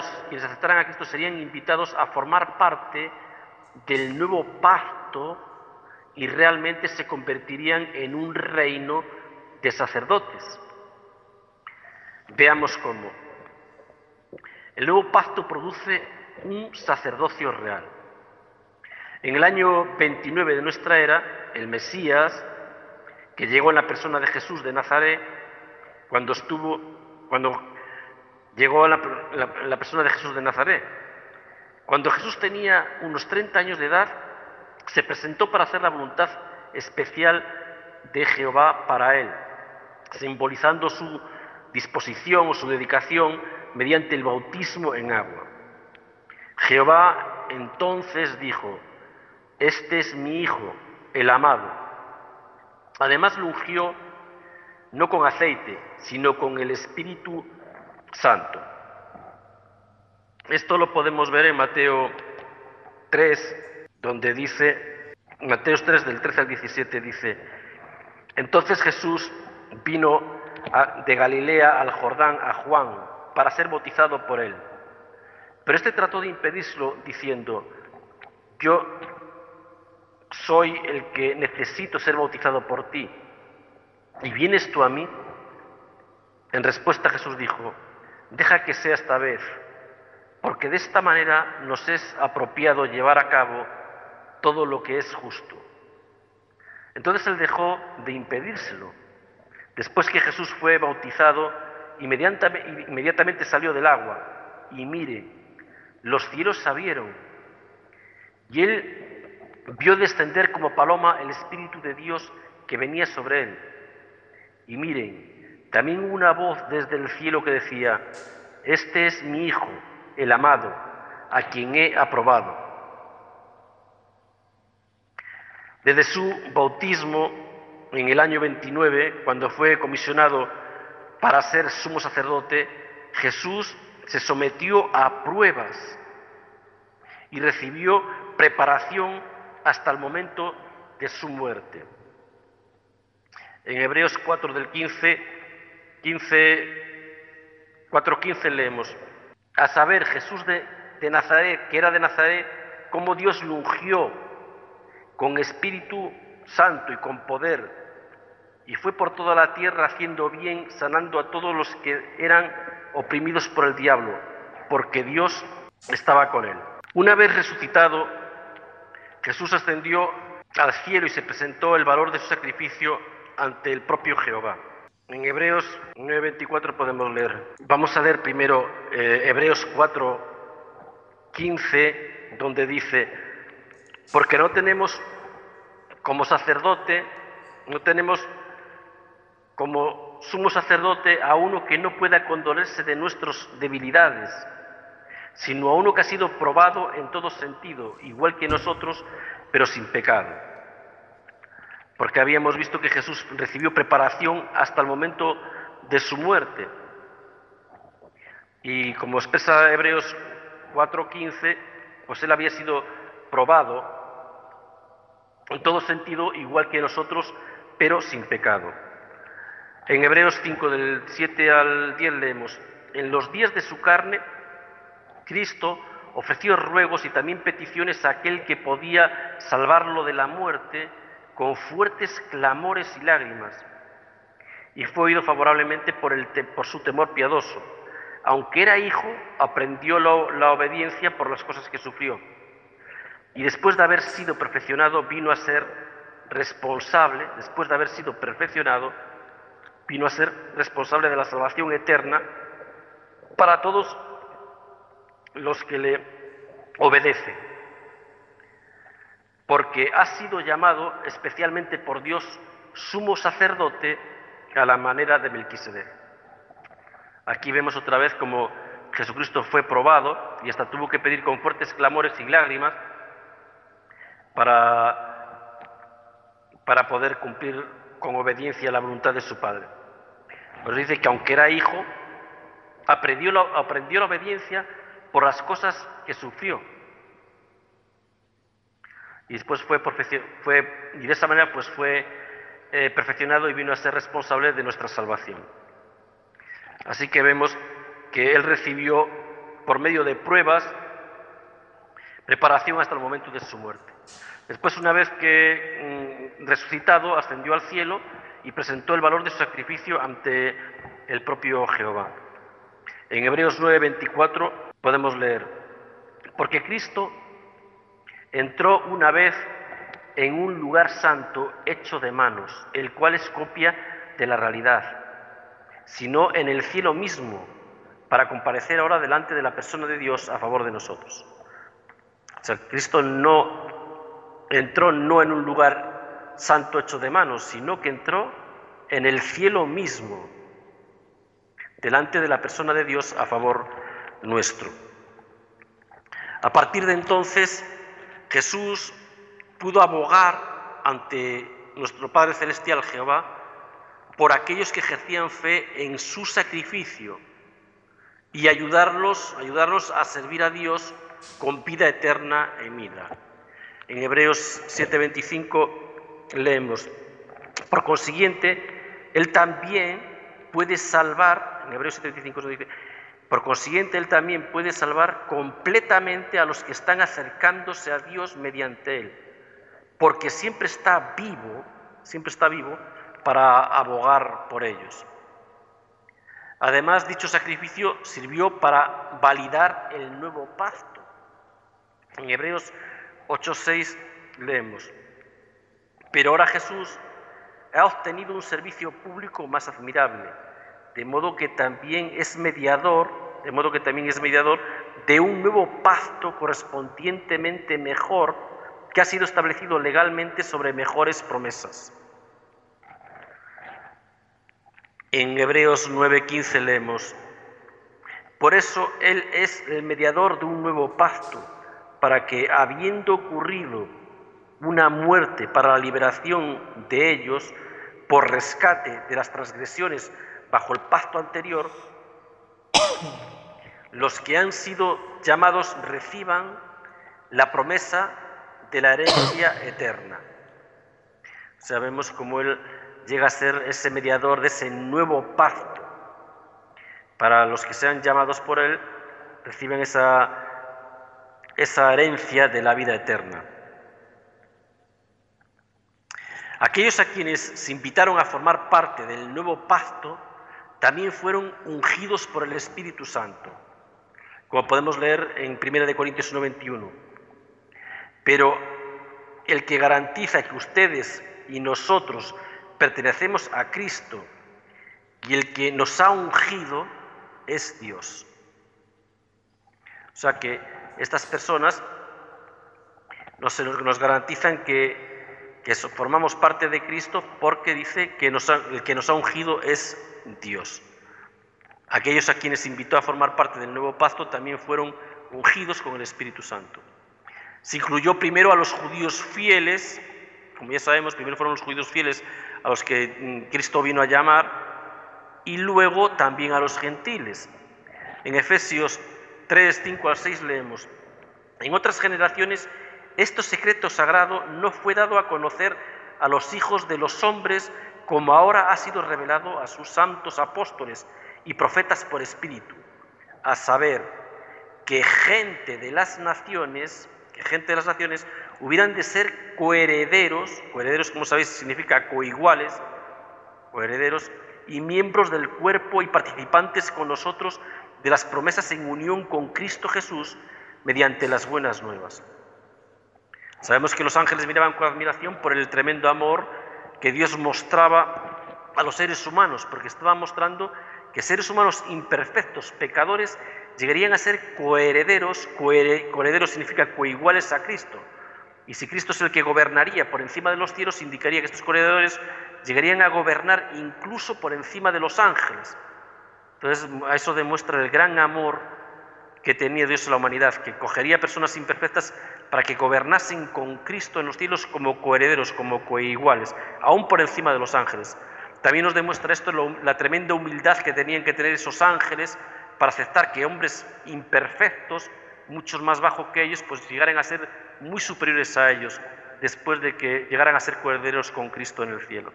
C: a formar parte del nuevo pacto y realmente se convertirían en un reino de sacerdotes. Veamos cómo. El nuevo pacto produce un sacerdocio real. En el año 29 de nuestra era, el Mesías, que llegó en la persona de Jesús de Nazaret, cuando Jesús tenía unos 30 años de edad, se presentó para hacer la voluntad
D: especial de Jehová para él, simbolizando su disposición o su dedicación mediante el bautismo en agua. Jehová entonces dijo: este es mi Hijo, el amado. Además lo ungió no con aceite, sino con el Espíritu Santo. Esto lo podemos ver en Mateo 3, donde dice, Mateo 3 del 13 al 17 dice: entonces Jesús vino de Galilea al Jordán a Juan para ser bautizado por él. Pero este trató de impedirlo diciendo: yo soy el que necesito ser bautizado por ti, ¿y vienes tú a mí? En respuesta Jesús dijo: deja que sea esta vez, porque de esta manera nos es apropiado llevar a cabo todo lo que es justo. Entonces él dejó de impedírselo. Después que Jesús fue bautizado, inmediatamente salió del agua, y mire, los cielos se abrieron, y él vio descender como paloma el Espíritu de Dios que venía sobre él. Y miren, también hubo una voz desde el cielo que decía: este es mi Hijo, el amado, a quien he aprobado. Desde su bautismo en el año 29, cuando fue comisionado para ser sumo sacerdote, Jesús se sometió a pruebas y recibió preparación hasta el momento de su muerte. En Hebreos 4 del 4:15 leemos: a saber, Jesús de Nazaret, que era de Nazaret, cómo Dios lo ungió con Espíritu Santo y con poder, y fue por toda la tierra haciendo bien, sanando a todos los que eran oprimidos por el diablo, porque Dios estaba con él. Una vez resucitado, Jesús ascendió al cielo y se presentó el valor de su sacrificio ante el propio Jehová. En Hebreos 9:24 podemos leer. Vamos a leer primero Hebreos 4:15, donde dice: porque no tenemos como sacerdote, no tenemos como sumo sacerdote a uno que no pueda condolerse de nuestras debilidades, sino a uno que ha sido probado en todo sentido, igual que nosotros, pero sin pecado. Porque habíamos visto que Jesús recibió preparación hasta el momento de su muerte. Y como expresa Hebreos 4:15, pues él había sido probado en todo sentido, igual que nosotros, pero sin pecado. En Hebreos 5, del 7 al 10 leemos: en los días de su carne, Cristo ofreció ruegos y también peticiones a aquel que podía salvarlo de la muerte, con fuertes clamores y lágrimas, y fue oído favorablemente por su temor piadoso. Aunque era hijo, aprendió la obediencia por las cosas que sufrió, y después de haber sido perfeccionado vino a ser responsable, de la salvación eterna para todos los que le obedecen, porque ha sido llamado especialmente por Dios sumo sacerdote a la manera de Melquisedec. Aquí vemos otra vez cómo Jesucristo fue probado y hasta tuvo que pedir con fuertes clamores y lágrimas para poder cumplir con obediencia la voluntad de su Padre. Pues dice que aunque era hijo, aprendió la obediencia por las cosas que sufrió. Y después fue de esa manera pues fue perfeccionado y vino a ser responsable de nuestra salvación. Así que vemos que él recibió, por medio de pruebas, preparación hasta el momento de su muerte. Después, una vez que resucitado, ascendió al cielo y presentó el valor de su sacrificio ante el propio Jehová. En Hebreos 9:24 podemos leer: porque Cristo entró una vez en un lugar santo hecho de manos, el cual es copia de la realidad, sino en el cielo mismo, para comparecer ahora delante de la persona de Dios a favor de nosotros. O sea, Cristo no entró en un lugar santo hecho de manos, sino que entró en el cielo mismo, delante de la persona de Dios a favor nuestro. A partir de entonces, Jesús pudo abogar ante nuestro Padre Celestial Jehová por aquellos que ejercían fe en su sacrificio y ayudarlos a servir a Dios con vida eterna en vida. En Hebreos 7:25 leemos: por consiguiente, Él también puede salvar, en Hebreos 7:25 se dice, por consiguiente, Él también puede salvar completamente a los que están acercándose a Dios mediante Él, porque siempre está vivo para abogar por ellos. Además, dicho sacrificio sirvió para validar el nuevo pacto. En Hebreos 8:6 leemos: pero ahora Jesús ha obtenido un servicio público más admirable, de modo que también es mediador de un nuevo pacto correspondientemente mejor, que ha sido establecido legalmente sobre mejores promesas. En Hebreos 9:15 leemos: por eso Él es el mediador de un nuevo pacto, para que, habiendo ocurrido una muerte para la liberación de ellos, por rescate de las transgresiones bajo el pacto anterior, los que han sido llamados reciban la promesa de la herencia eterna. Sabemos cómo Él llega a ser ese mediador de ese nuevo pacto. Para los que sean llamados por Él, reciben esa herencia de la vida eterna. Aquellos a quienes se invitaron a formar parte del nuevo pacto también fueron ungidos por el Espíritu Santo, como podemos leer en 1 Corintios 1:21. Pero el que garantiza que ustedes y nosotros pertenecemos a Cristo y el que nos ha ungido es Dios. O sea que estas personas nos garantizan que formamos parte de Cristo, porque dice que el que nos ha ungido es Dios. Aquellos a quienes invitó a formar parte del nuevo pacto también fueron ungidos con el Espíritu Santo. Se incluyó primero a los judíos fieles, como ya sabemos, primero fueron los judíos fieles a los que Cristo vino a llamar, y luego también a los gentiles. En Efesios 3:5-6 leemos: en otras generaciones este secreto sagrado no fue dado a conocer a los hijos de los hombres, como ahora ha sido revelado a sus santos apóstoles y profetas por Espíritu, a saber, que gente de las naciones hubieran de ser coherederos, como sabéis significa coiguales, coherederos, y miembros del cuerpo y participantes con nosotros de las promesas en unión con Cristo Jesús mediante las buenas nuevas. Sabemos que los ángeles miraban con admiración por el tremendo amor que Dios mostraba a los seres humanos, porque estaba mostrando que seres humanos imperfectos, pecadores, llegarían a ser coherederos. Coherederos significa coiguales a Cristo. Y si Cristo es el que gobernaría por encima de los cielos, indicaría que estos coherederos llegarían a gobernar incluso por encima de los ángeles. Entonces, a eso demuestra el gran amor que tenía Dios en la humanidad, que cogería personas imperfectas para que gobernasen con Cristo en los cielos como coherederos, como coiguales, aún por encima de los ángeles. También nos demuestra esto la tremenda humildad que tenían que tener esos ángeles para aceptar que hombres imperfectos, muchos más bajos que ellos, pues llegaran a ser muy superiores a ellos, después de que llegaran a ser coherederos con Cristo en el cielo.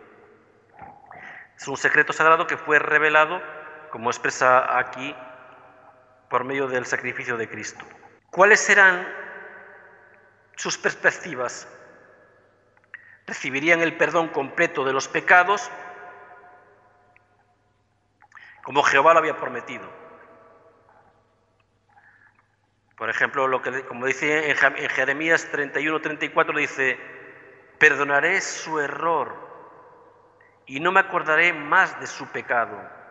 D: Es un secreto sagrado que fue revelado, como expresa aquí, por medio del sacrificio de Cristo. ¿Cuáles serán sus perspectivas? ¿Recibirían el perdón completo de los pecados, como Jehová lo había prometido? Por ejemplo, como dice en Jeremías 31:34, dice: perdonaré su error y no me acordaré más de su pecado.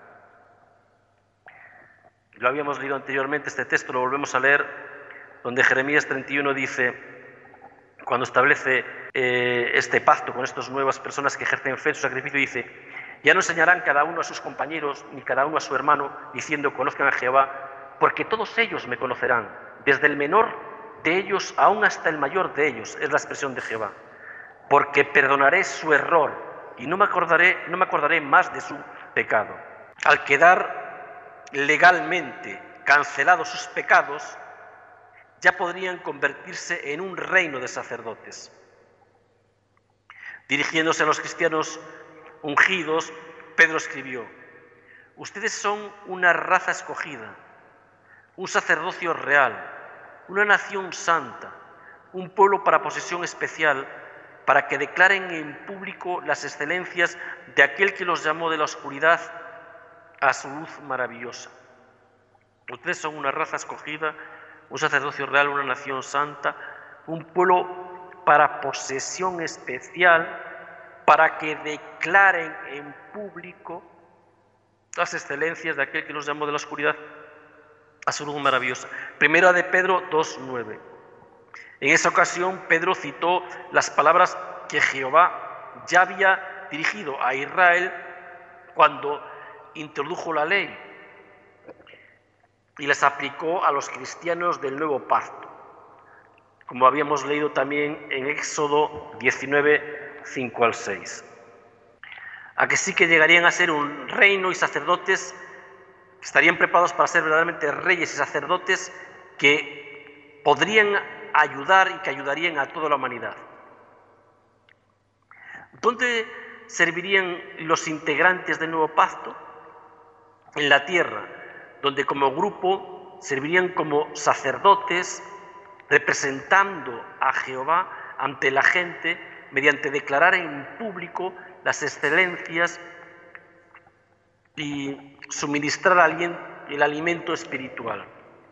D: Lo habíamos leído anteriormente, este texto lo volvemos a leer, donde Jeremías 31 dice: cuando establece este pacto con estas nuevas personas que ejercen fe en su sacrificio, dice: ya no enseñarán cada uno a sus compañeros, ni cada uno a su hermano, diciendo: conozcan a Jehová, porque todos ellos me conocerán, desde el menor de ellos aún hasta el mayor de ellos, es la expresión de Jehová, porque perdonaré su error y no me acordaré más de su pecado. Al quedar legalmente cancelados sus pecados, ya podrían convertirse en un reino de sacerdotes. Dirigiéndose a los cristianos ungidos, Pedro escribió: ustedes son una raza escogida, un sacerdocio real, una nación santa, un pueblo para posesión especial, para que declaren en público las excelencias de aquel que los llamó de la oscuridad a su luz maravillosa. Ustedes son una raza escogida, un sacerdocio real, una nación santa, un pueblo para posesión especial, para que declaren en público las excelencias de aquel que nos llamó de la oscuridad a su luz maravillosa. Primera de Pedro 2:9. En esa ocasión Pedro citó las palabras que Jehová ya había dirigido a Israel cuando introdujo la ley y las aplicó a los cristianos del nuevo pacto, como habíamos leído también en Éxodo 19, 5 al 6. A que sí que llegarían a ser un reino y sacerdotes que estarían preparados para ser verdaderamente reyes y sacerdotes que podrían ayudar y que ayudarían a toda la humanidad. ¿Dónde servirían los integrantes del nuevo pacto? En la tierra, donde como grupo servirían como sacerdotes, representando a Jehová ante la gente mediante declarar en público las excelencias y suministrar a alguien el alimento espiritual.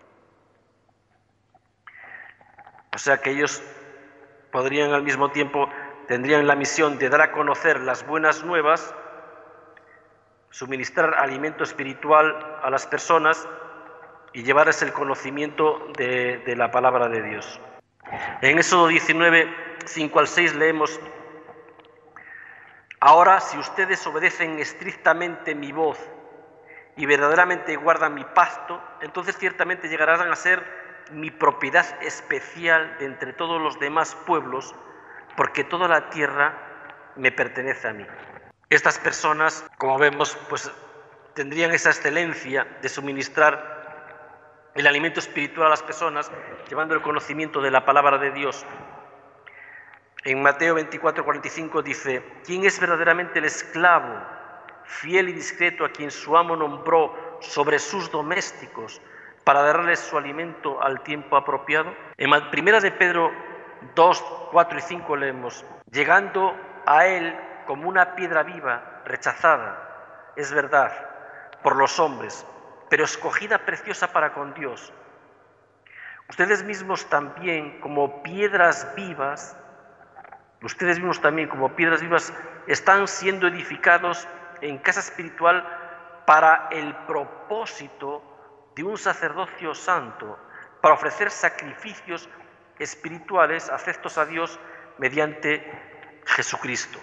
D: O sea que ellos podrían al mismo tiempo, tendrían la misión de dar a conocer las buenas nuevas, suministrar alimento espiritual a las personas y llevarles el conocimiento de la palabra de Dios. En Éxodo 19, 5 al 6 leemos: ahora, si ustedes obedecen estrictamente mi voz y verdaderamente guardan mi pacto, entonces ciertamente llegarán a ser mi propiedad especial de entre todos los demás pueblos, porque toda la tierra me pertenece a mí. Estas personas, como vemos, pues tendrían esa excelencia de suministrar el alimento espiritual a las personas, llevando el conocimiento de la palabra de Dios. En Mateo 24:45 dice: ¿quién es verdaderamente el esclavo, fiel y discreto, a quien su amo nombró sobre sus domésticos para darles su alimento al tiempo apropiado? En Primera de Pedro 2, 4 y 5 leemos: llegando a él como una piedra viva, rechazada, es verdad, por los hombres, pero escogida preciosa para con Dios. Ustedes mismos también como piedras vivas, están siendo edificados en casa espiritual para el propósito de un sacerdocio santo, para ofrecer sacrificios espirituales aceptos a Dios mediante Jesucristo.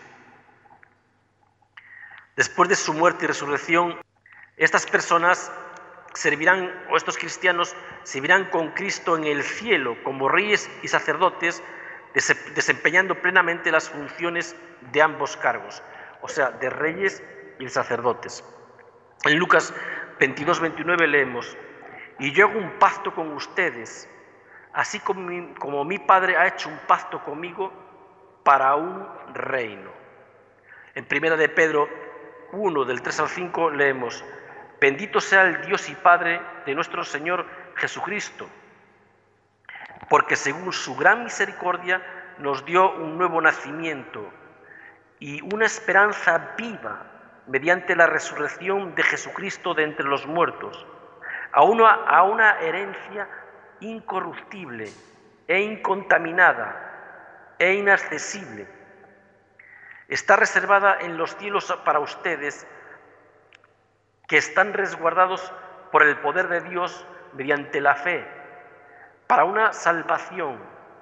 D: Después de su muerte y resurrección, estas personas servirán, o estos cristianos servirán con Cristo en el cielo como reyes y sacerdotes, desempeñando plenamente las funciones de ambos cargos, o sea, de reyes y de sacerdotes. En Lucas 22, 29 leemos: y yo hago un pacto con ustedes, así como mi Padre ha hecho un pacto conmigo para un reino. En Primera de Pedro 1, del 3 al 5 leemos: bendito sea el Dios y Padre de nuestro Señor Jesucristo, porque según su gran misericordia nos dio un nuevo nacimiento y una esperanza viva mediante la resurrección de Jesucristo de entre los muertos, a una herencia incorruptible e incontaminada e inaccesible. Está reservada en los cielos para ustedes, que están resguardados por el poder de Dios mediante la fe, para una salvación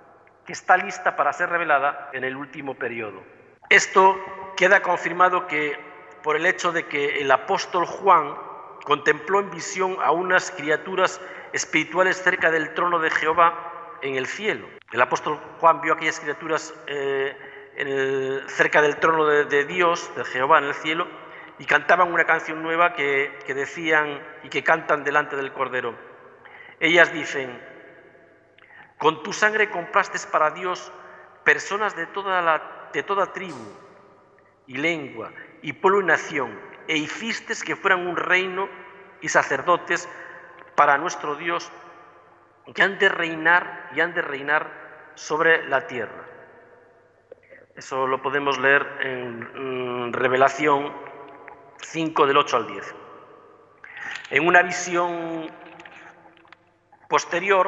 D: que está lista para ser revelada en el último periodo. Esto queda confirmado por el hecho de que el apóstol Juan contempló en visión a unas criaturas espirituales cerca del trono de Jehová en el cielo. El apóstol Juan vio aquellas criaturas cerca del trono de Dios, de Jehová en el cielo, y cantaban una canción nueva que decían y que cantan delante del Cordero. Ellas dicen: con tu sangre compraste para Dios personas de toda tribu y lengua y pueblo y nación, e hiciste que fueran un reino y sacerdotes para nuestro Dios, y han de reinar sobre la tierra. Eso lo podemos leer en Revelación 5, del 8 al 10. En una visión posterior,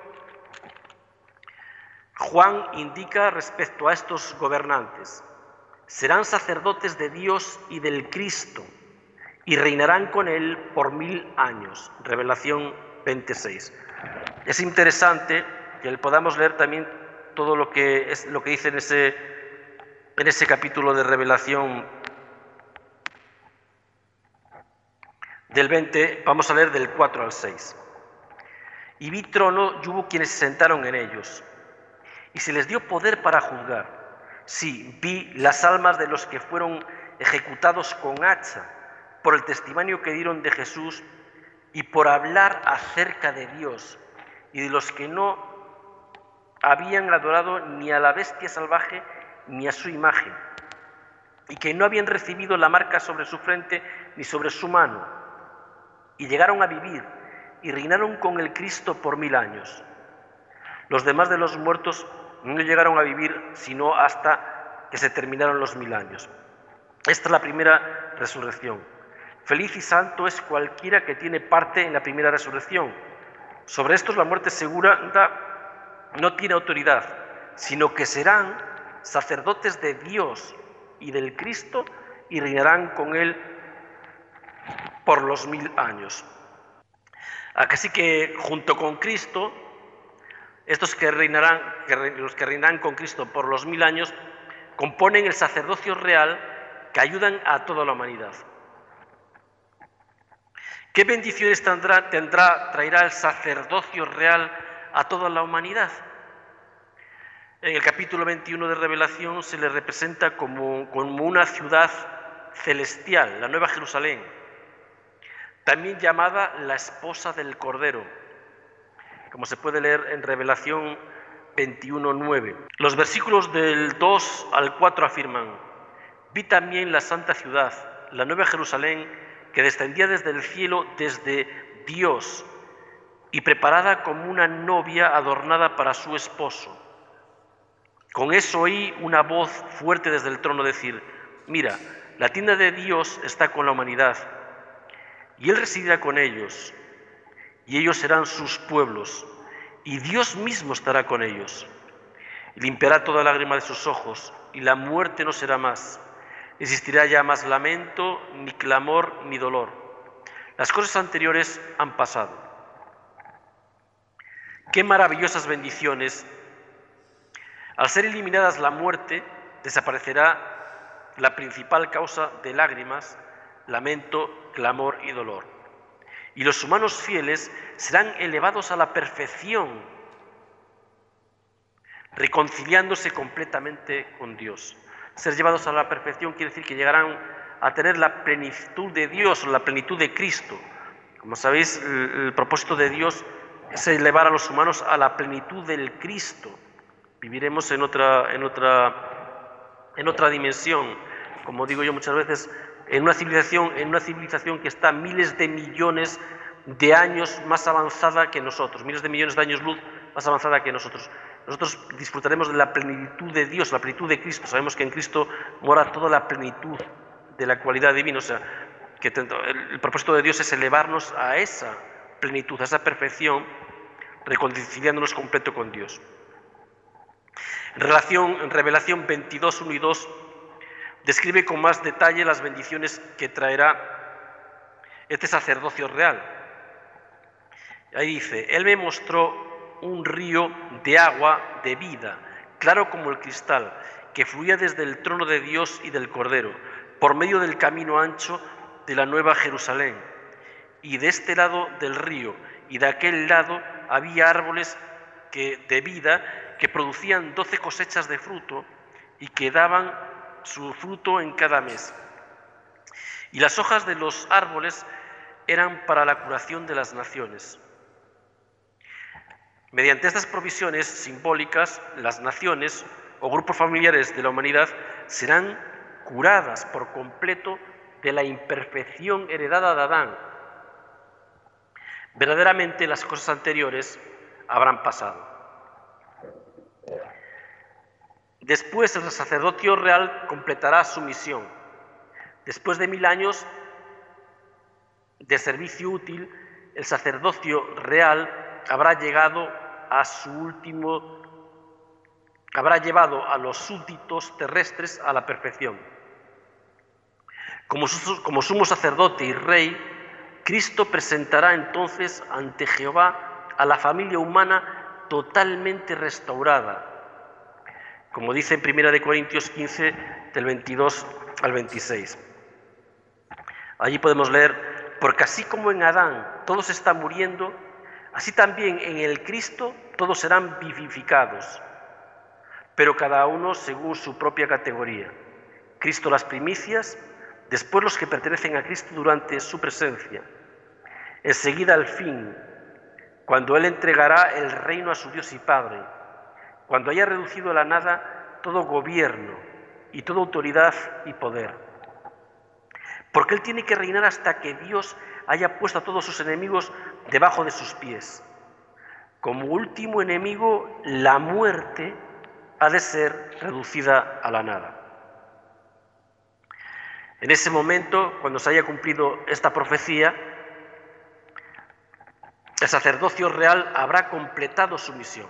D: Juan indica respecto a estos gobernantes: serán sacerdotes de Dios y del Cristo, y reinarán con él por 1000 años. Revelación 26. Es interesante que podamos leer también todo lo que dice en ese capítulo de Revelación del 20, vamos a leer del 4 al 6. Y vi trono y hubo quienes se sentaron en ellos, y se les dio poder para juzgar. Sí, vi las almas de los que fueron ejecutados con hacha por el testimonio que dieron de Jesús y por hablar acerca de Dios, y de los que no habían adorado ni a la bestia salvaje ni a su imagen, y que no habían recibido la marca sobre su frente ni sobre su mano, y llegaron a vivir y reinaron con el Cristo por 1000 años. Los demás de los muertos no llegaron a vivir sino hasta que se terminaron los 1000 años. Esta es la primera resurrección. Feliz y santo es cualquiera que tiene parte en la primera resurrección. Sobre estos la muerte segura no tiene autoridad, sino que serán sacerdotes de Dios y del Cristo y reinarán con él por los 1000 años. Así que junto con Cristo, los que reinarán con Cristo por los 1000 años, componen el sacerdocio real que ayudan a toda la humanidad. ¿Qué bendiciones traerá el sacerdocio real a toda la humanidad? En el capítulo 21 de Revelación se le representa como una ciudad celestial, la Nueva Jerusalén, también llamada la esposa del Cordero, como se puede leer en Revelación 21:9. Los versículos del 2 al 4 afirman: vi también la santa ciudad, la Nueva Jerusalén, que descendía desde el cielo, desde Dios, y preparada como una novia adornada para su esposo. Con eso oí una voz fuerte desde el trono decir: mira, la tienda de Dios está con la humanidad, y Él residirá con ellos, y ellos serán sus pueblos, y Dios mismo estará con ellos. Y limpiará toda lágrima de sus ojos, y la muerte no será más. No existirá ya más lamento, ni clamor, ni dolor. Las cosas anteriores han pasado. ¡Qué maravillosas bendiciones! Al ser eliminadas la muerte, desaparecerá la principal causa de lágrimas, lamento, clamor y dolor. Y los humanos fieles serán elevados a la perfección, reconciliándose completamente con Dios. Ser llevados a la perfección quiere decir que llegarán a tener la plenitud de Dios, o la plenitud de Cristo. Como sabéis, el propósito de Dios es elevar a los humanos a la plenitud del Cristo. Viviremos en otra dimensión, como digo yo muchas veces, en una civilización que está miles de millones de años más avanzada que nosotros, miles de millones de años luz más avanzada que nosotros. Nosotros disfrutaremos de la plenitud de Dios, la plenitud de Cristo. Sabemos que en Cristo mora toda la plenitud de la cualidad divina. O sea, que el propósito de Dios es elevarnos a esa plenitud, a esa perfección, reconciliándonos completo con Dios. En Revelación 22, 1 y 2, describe con más detalle las bendiciones que traerá este sacerdocio real. Ahí dice: Él me mostró un río de agua de vida, claro como el cristal, que fluía desde el trono de Dios y del Cordero, por medio del camino ancho de la Nueva Jerusalén. Y de este lado del río y de aquel lado había árboles de vida que producían 12 cosechas de fruto y que daban su fruto en cada mes. Y las hojas de los árboles eran para la curación de las naciones. Mediante estas provisiones simbólicas, las naciones o grupos familiares de la humanidad serán curadas por completo de la imperfección heredada de Adán. Verdaderamente las cosas anteriores habrán pasado. Después el sacerdocio real completará su misión. Después de 1000 años de servicio útil, el sacerdocio real habrá llevado a los súbditos terrestres a la perfección. Como sumo sacerdote y rey, Cristo presentará entonces ante Jehová a la familia humana totalmente restaurada, como dice en 1 Corintios 15, del 22 al 26. Allí podemos leer: porque así como en Adán todos están muriendo, así también en el Cristo todos serán vivificados, pero cada uno según su propia categoría. Cristo las primicias, después los que pertenecen a Cristo durante su presencia. Enseguida al fin, cuando Él entregará el reino a su Dios y Padre, cuando haya reducido a la nada todo gobierno y toda autoridad y poder. Porque Él tiene que reinar hasta que Dios haya puesto a todos sus enemigos debajo de sus pies. Como último enemigo, la muerte ha de ser reducida a la nada. En ese momento, cuando se haya cumplido esta profecía, el sacerdocio real habrá completado su misión.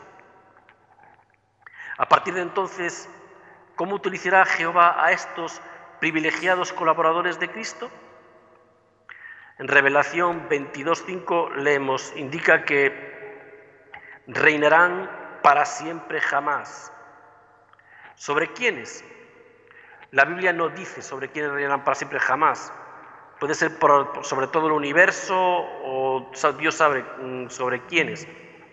D: A partir de entonces, ¿cómo utilizará Jehová a estos privilegiados colaboradores de Cristo? En Revelación 22:5 leemos, indica que reinarán para siempre jamás. ¿Sobre quiénes? La Biblia no dice sobre quiénes reinarán para siempre jamás. Puede ser sobre todo el universo o Dios sabe sobre quiénes.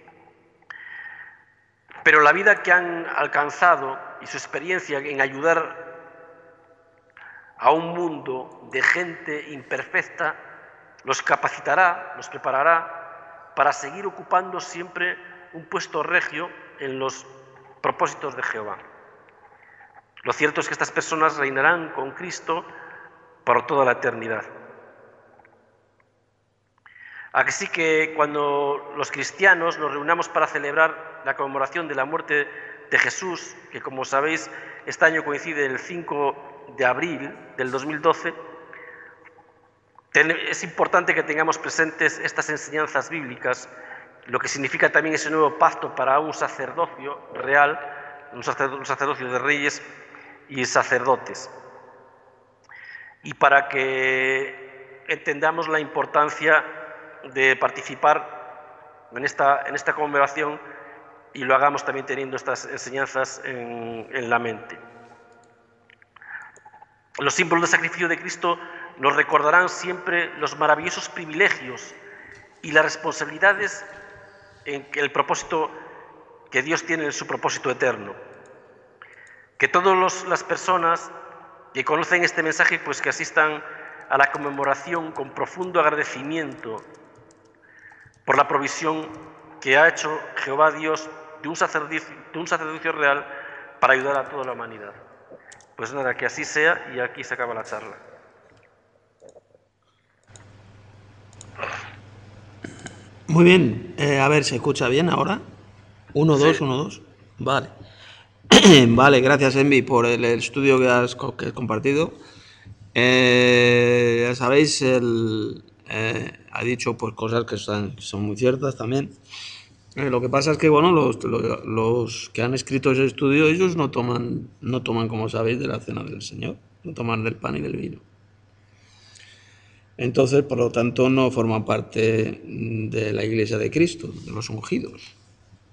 D: Pero la vida que han alcanzado y su experiencia en ayudar a un mundo de gente imperfecta los capacitará, los preparará para seguir ocupando siempre un puesto regio en los propósitos de Jehová. Lo cierto es que estas personas reinarán con Cristo por toda la eternidad. Así que cuando los cristianos nos reunamos para celebrar la conmemoración de la muerte de Jesús, que como sabéis este año coincide el 5 de abril del 2012, es importante que tengamos presentes estas enseñanzas bíblicas, lo que significa también ese nuevo pacto para un sacerdocio real, un sacerdocio de reyes y sacerdotes. Y para que entendamos la importancia de participar en esta conmemoración y lo hagamos también teniendo estas enseñanzas en la mente. Los símbolos de sacrificio de Cristo nos recordarán siempre los maravillosos privilegios y las responsabilidades en el propósito que Dios tiene en su propósito eterno. Que todas las personas que conocen este mensaje, pues que asistan a la conmemoración con profundo agradecimiento por la provisión que ha hecho Jehová Dios de un sacerdocio real para ayudar a toda la humanidad. Pues nada, que así sea, y aquí se acaba la charla.
A: Muy bien, a ver, ¿se escucha bien ahora? 1, 2,
D: Sí.
A: 1, 2. Vale. Vale, gracias Envi por el estudio que has compartido. Ya sabéis, él ha dicho pues cosas que son muy ciertas también. Lo que pasa es que bueno, los que han escrito ese estudio, ellos no toman, como sabéis, de la cena del Señor, no toman del pan y del vino. Entonces, por lo tanto, no forman parte de la Iglesia de Cristo, de los ungidos.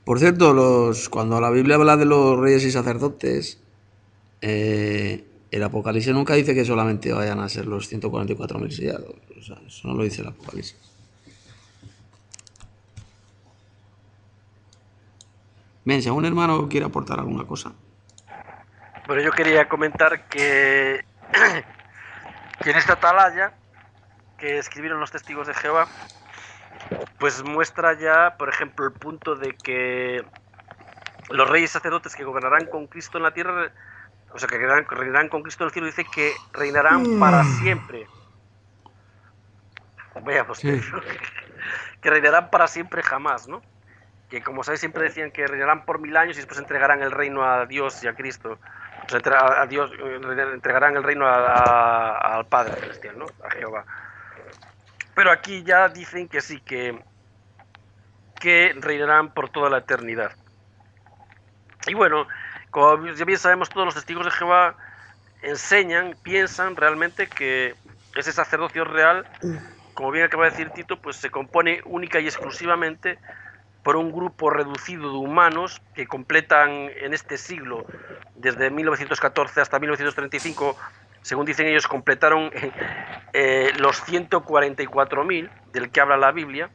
A: Por cierto, cuando la Biblia habla de los reyes y sacerdotes, el Apocalipsis nunca dice que solamente vayan a ser los 144.000 sellados. O sea, eso no lo dice el Apocalipsis. Bien, si algún hermano quiere aportar alguna cosa.
D: Bueno, yo quería comentar que en esta atalaya que escribieron los testigos de Jehová, pues muestra ya, por ejemplo, el punto de que los reyes sacerdotes que gobernarán con Cristo en la tierra, o sea, que reinarán con Cristo en el cielo, dice que reinarán para siempre. Veamos,
A: Sí.
D: que reinarán para siempre jamás, ¿no? Que como sabéis siempre decían que reinarán por 1000 años y después entregarán el reino a Dios y a Cristo. O sea, a Dios, entregarán el reino al Padre Celestial, ¿no? A Jehová. Pero aquí ya dicen que sí, que reinarán por toda la eternidad. Y bueno, como ya bien sabemos, todos los testigos de Jehová enseñan, piensan realmente que ese sacerdocio real, como bien acaba de decir Tito, pues se compone única y exclusivamente por un grupo reducido de humanos que completan en este siglo, desde 1914 hasta 1935, según dicen ellos, completaron los 144.000 del que habla la Biblia.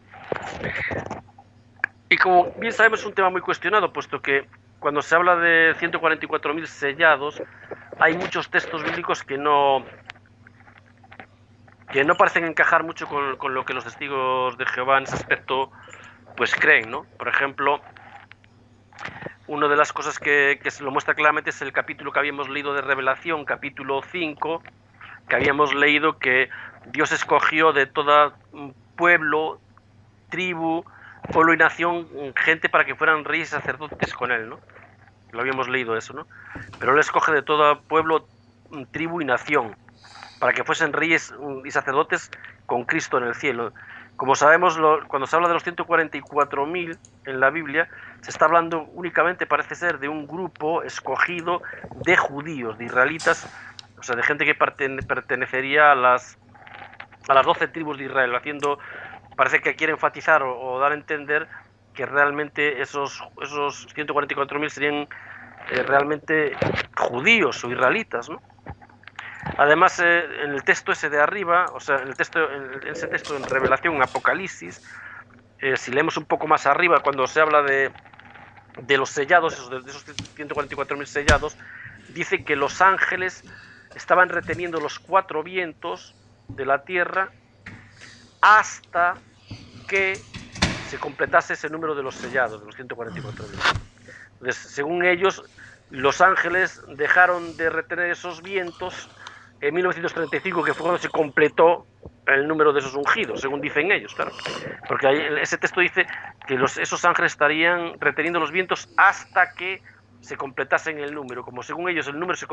D: Y como bien sabemos, es un tema muy cuestionado, puesto que cuando se habla de 144.000 sellados, hay muchos textos bíblicos que no parecen encajar mucho con lo que los testigos de Jehová en ese aspecto pues creen, ¿no? Por ejemplo, una de las cosas que se lo muestra claramente es el capítulo que habíamos leído de Revelación, capítulo 5, que habíamos leído que Dios escogió de todo pueblo, tribu, pueblo y nación, gente para que fueran reyes y sacerdotes con él, ¿no? Lo habíamos leído eso, ¿no? Pero él escoge de todo pueblo, tribu y nación, para que fuesen reyes y sacerdotes con Cristo en el cielo. Como sabemos, cuando se habla de los 144.000 en la Biblia, se está hablando únicamente, parece ser, de un grupo escogido de judíos, de israelitas, o sea, de gente que pertenecería a las 12 tribus de Israel, parece que quiere enfatizar o dar a entender que realmente esos 144.000 serían realmente judíos o israelitas, ¿no? Además, en el texto ese de arriba, o sea, en ese texto en Revelación, en Apocalipsis, si leemos un poco más arriba, cuando se habla de los sellados, de esos 144.000 sellados, dice que los ángeles estaban reteniendo los 4 vientos de la tierra hasta que se completase ese número de los sellados, de los 144.000. Entonces, según ellos, los ángeles dejaron de retener esos vientos en 1935, que fue cuando se completó el número de esos ungidos, según dicen ellos, claro. Porque ahí, ese texto dice que esos ángeles estarían reteniendo los vientos hasta que se completasen el número. Como según ellos el número se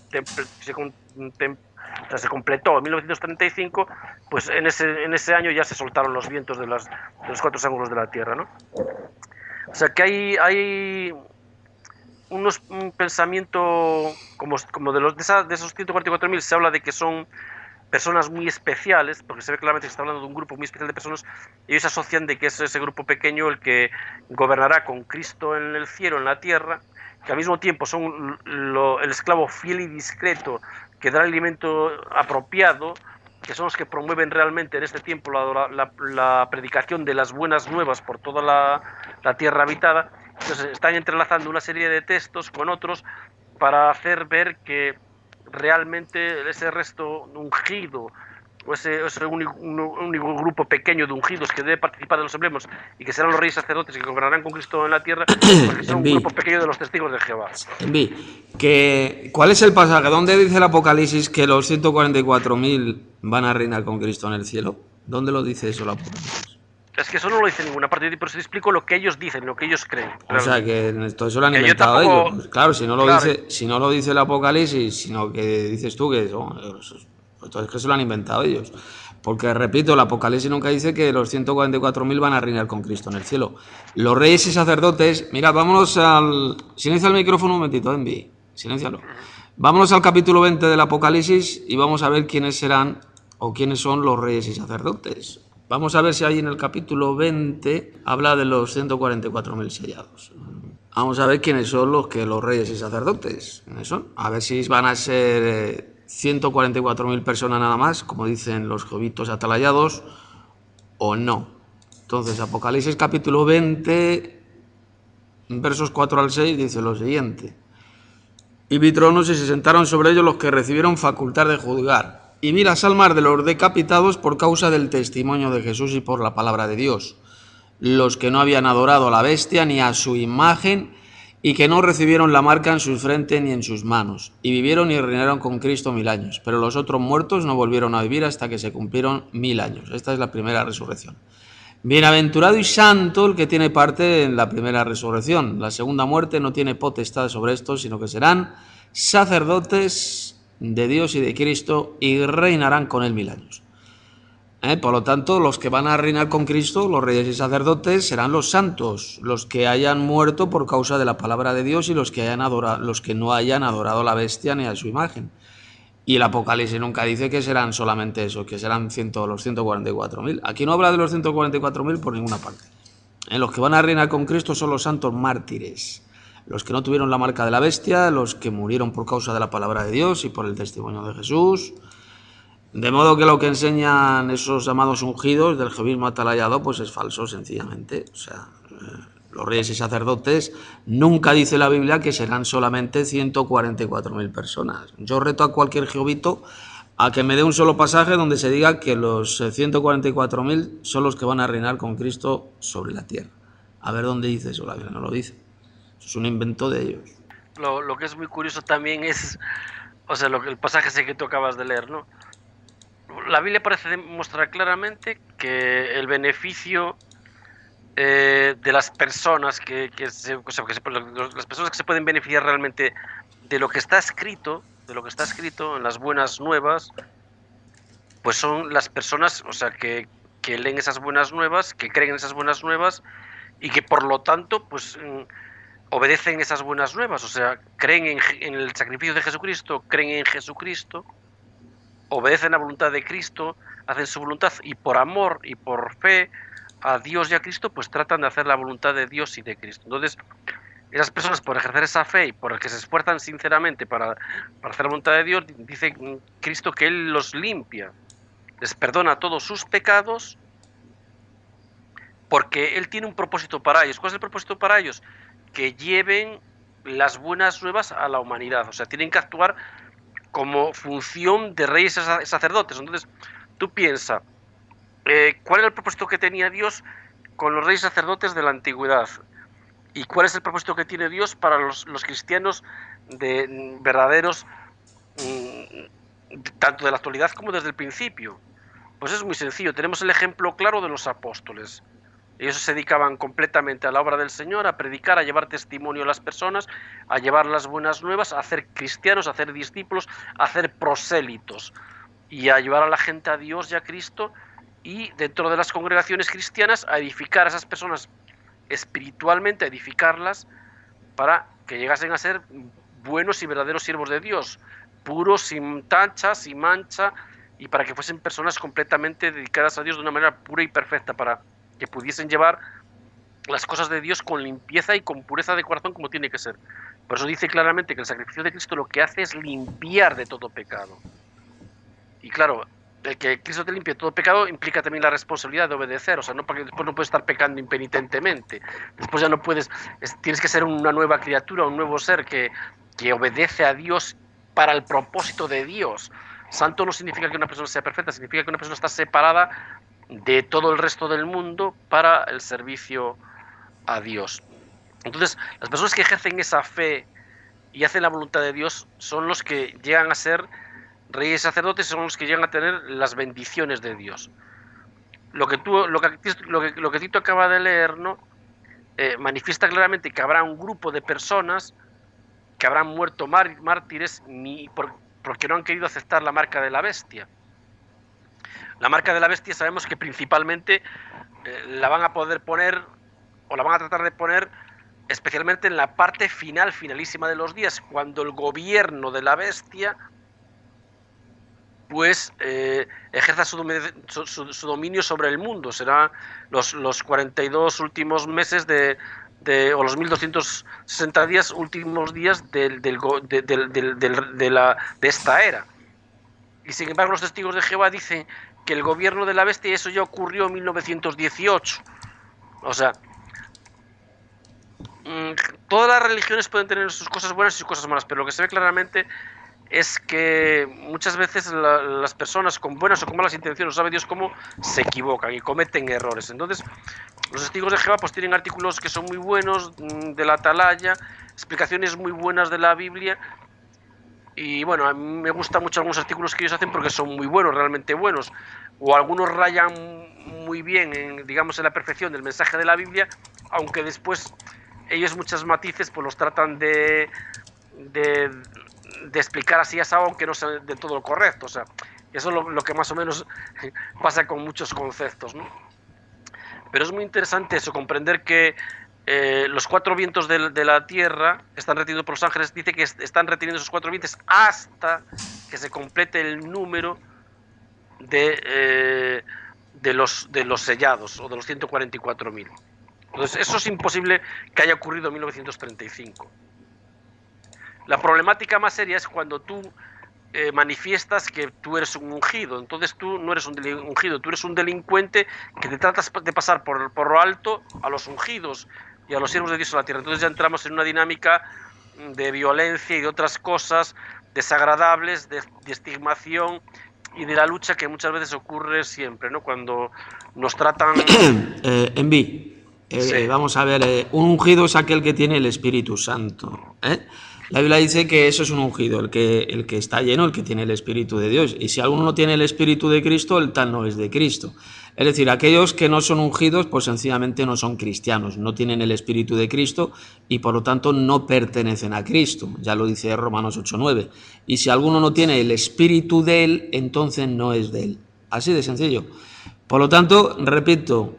D: completó en 1935, pues en ese año ya se soltaron los vientos de los 4 ángulos de la Tierra, ¿no? O sea que hay un pensamiento como de esos 144.000 se habla de que son personas muy especiales, porque se ve claramente que se está hablando de un grupo muy especial de personas, y ellos asocian de que es ese grupo pequeño el que gobernará con Cristo en el cielo, en la tierra, que al mismo tiempo son el esclavo fiel y discreto que da el alimento apropiado, que son los que promueven realmente en este tiempo la predicación de las buenas nuevas por toda la tierra habitada. Entonces están entrelazando una serie de textos con otros para hacer ver que realmente ese resto ungido o ese único grupo pequeño de ungidos que debe participar de los emblemas y que serán los reyes sacerdotes que gobernarán con Cristo en la tierra, porque son un grupo pequeño de los testigos de Jehová.
A: ¿Cuál es el pasaje? ¿Dónde dice el Apocalipsis que los 144.000 van a reinar con Cristo en el cielo? ¿Dónde lo dice eso el Apocalipsis?
D: Es que eso no lo dice en ninguna parte, pero te explico lo que ellos dicen, lo que ellos creen.
A: O sea, que todo eso lo han inventado ellos. Pues claro, si no lo dice el Apocalipsis, sino que dices tú que entonces que se lo han inventado ellos. Porque, repito, el Apocalipsis nunca dice que los 144.000 van a reinar con Cristo en el cielo. Los reyes y sacerdotes... Mira, vámonos al... Silencia el micrófono un momentito, Envi. Siléncialo. Vámonos al capítulo 20 del Apocalipsis y vamos a ver quiénes serán o quiénes son los reyes y sacerdotes. Vamos a ver si ahí en el capítulo 20 habla de los 144.000 sellados. Vamos a ver quiénes son los reyes y sacerdotes. ¿Quiénes son? A ver si van a ser 144.000 personas nada más, como dicen los jovitos atalayados, o no. Entonces, Apocalipsis capítulo 20, versos 4 al 6, dice lo siguiente. Y vi tronos y se sentaron sobre ellos los que recibieron facultad de juzgar. Y vi las almas de los decapitados por causa del testimonio de Jesús y por la palabra de Dios, los que no habían adorado a la bestia ni a su imagen y que no recibieron la marca en su frente ni en sus manos, y vivieron y reinaron con Cristo 1000 años. Pero los otros muertos no volvieron a vivir hasta que se cumplieron 1000 años. Esta es la primera resurrección. Bienaventurado y santo el que tiene parte en la primera resurrección. La segunda muerte no tiene potestad sobre estos, sino que serán sacerdotes de Dios y de Cristo y reinarán con él 1000 años. Por lo tanto, los que van a reinar con Cristo, los reyes y sacerdotes, serán los santos, los que hayan muerto por causa de la palabra de Dios y los que no hayan adorado a la bestia ni a su imagen. Y el Apocalipsis nunca dice que serán solamente eso, que serán los 144.000. Aquí no habla de los 144.000 por ninguna parte. Los que van a reinar con Cristo son los santos mártires, los que no tuvieron la marca de la bestia, los que murieron por causa de la palabra de Dios y por el testimonio de Jesús. De modo que lo que enseñan esos llamados ungidos del jevismo atalayado pues es falso, sencillamente. O sea, los reyes y sacerdotes, nunca dice la Biblia que serán solamente 144.000 personas. Yo reto a cualquier jovito a que me dé un solo pasaje donde se diga que los 144.000 son los que van a reinar con Cristo sobre la tierra. A ver dónde dice eso, la Biblia no lo dice. Es un invento de ellos.
D: Lo que es muy curioso también es, o sea, el pasaje ese que tú acabas de leer, ¿no? La Biblia parece demostrar claramente que el beneficio de las personas las personas que se pueden beneficiar realmente de lo que está escrito, en las buenas nuevas, pues son las personas, o sea, que leen esas buenas nuevas, que creen en esas buenas nuevas y que por lo tanto, pues obedecen esas buenas nuevas, o sea, creen en el sacrificio de Jesucristo, creen en Jesucristo, obedecen la voluntad de Cristo, hacen su voluntad y por amor y por fe a Dios y a Cristo, pues tratan de hacer la voluntad de Dios y de Cristo. Entonces, esas personas por ejercer esa fe y por el que se esfuerzan sinceramente para hacer la voluntad de Dios, dice Cristo que Él los limpia, les perdona todos sus pecados, porque Él tiene un propósito para ellos. ¿Cuál es el propósito para ellos? Que lleven las buenas nuevas a la humanidad, o sea, tienen que actuar como función de reyes y sacerdotes. Entonces, tú piensas, ¿cuál era el propósito que tenía Dios con los reyes y sacerdotes de la antigüedad? ¿Y cuál es el propósito que tiene Dios para los cristianos verdaderos, tanto de la actualidad como desde el principio? Pues es muy sencillo, tenemos el ejemplo claro de los apóstoles. Ellos se dedicaban completamente a la obra del Señor, a predicar, a llevar testimonio a las personas, a llevar las buenas nuevas, a hacer cristianos, a hacer discípulos, a hacer prosélitos y a llevar a la gente a Dios y a Cristo, y dentro de las congregaciones cristianas a edificar a esas personas espiritualmente, a edificarlas para que llegasen a ser buenos y verdaderos siervos de Dios, puros, sin tacha, sin mancha, y para que fuesen personas completamente dedicadas a Dios de una manera pura y perfecta, para que pudiesen llevar las cosas de Dios con limpieza y con pureza de corazón como tiene que ser. Por eso dice claramente que el sacrificio de Cristo lo que hace es limpiar de todo pecado. Y claro, el que Cristo te limpie de todo pecado implica también la responsabilidad de obedecer, o sea, no, porque después no puedes estar pecando impenitentemente, después ya no puedes, tienes que ser una nueva criatura, un nuevo ser que obedece a Dios para el propósito de Dios. Santo no significa que una persona sea perfecta, significa que una persona está separada de todo el resto del mundo para el servicio a Dios. Entonces, las personas que ejercen esa fe y hacen la voluntad de Dios son los que llegan a ser reyes y sacerdotes, son los que llegan a tener las bendiciones de Dios. Lo que Tito acaba de leer, ¿no? Manifiesta claramente que habrá un grupo de personas que habrán muerto mártires porque no han querido aceptar la marca de la bestia. La marca de la bestia sabemos que principalmente la van a poder poner, o la van a tratar de poner, especialmente en la parte finalísima de los días, cuando el gobierno de la bestia pues ejerza su dominio sobre el mundo. Serán los 42 últimos meses o los 1260 días, últimos días de esta era. Y sin embargo los testigos de Jehová dicen que el gobierno de la bestia, eso ya ocurrió en 1918. O sea, todas las religiones pueden tener sus cosas buenas y sus cosas malas, pero lo que se ve claramente es que muchas veces las personas con buenas o con malas intenciones, sabe Dios cómo, se equivocan y cometen errores. Entonces, los testigos de Jehová pues tienen artículos que son muy buenos de la Atalaya, explicaciones muy buenas de la Biblia. Y bueno, a mí me gustan mucho algunos artículos que ellos hacen porque son muy buenos, realmente buenos. O algunos rayan muy bien, digamos, en la perfección del mensaje de la Biblia, aunque después ellos muchos matices pues los tratan de explicar así asado, aunque no sea de todo lo correcto. O sea, eso es lo que más o menos pasa con muchos conceptos, ¿no? Pero es muy interesante eso, comprender que los 4 vientos de la tierra están retenidos por los ángeles. Dice que están reteniendo esos 4 vientos hasta que se complete el número de los sellados, o de los 144.000. Entonces eso es imposible que haya ocurrido en 1935. La problemática más seria es cuando tú manifiestas que tú eres un ungido. Entonces tú no eres un ungido, tú eres un delincuente que te tratas de pasar por lo alto a los ungidos y a los siervos de Dios en la tierra. Entonces ya entramos en una dinámica de violencia y de otras cosas desagradables, de estigmación y de la lucha que muchas veces ocurre siempre, ¿no? Cuando nos tratan...
A: Envi,
D: Sí.
A: vamos a ver, un ungido es aquel que tiene el Espíritu Santo, ¿eh? La Biblia dice que eso es un ungido, el que está lleno, el que tiene el Espíritu de Dios. Y si alguno no tiene el Espíritu de Cristo, el tal no es de Cristo. Es decir, aquellos que no son ungidos, pues sencillamente no son cristianos, no tienen el Espíritu de Cristo y por lo tanto no pertenecen a Cristo. Ya lo dice Romanos 8:9. Y si alguno no tiene el Espíritu de él, entonces no es de él. Así de sencillo. Por lo tanto, repito,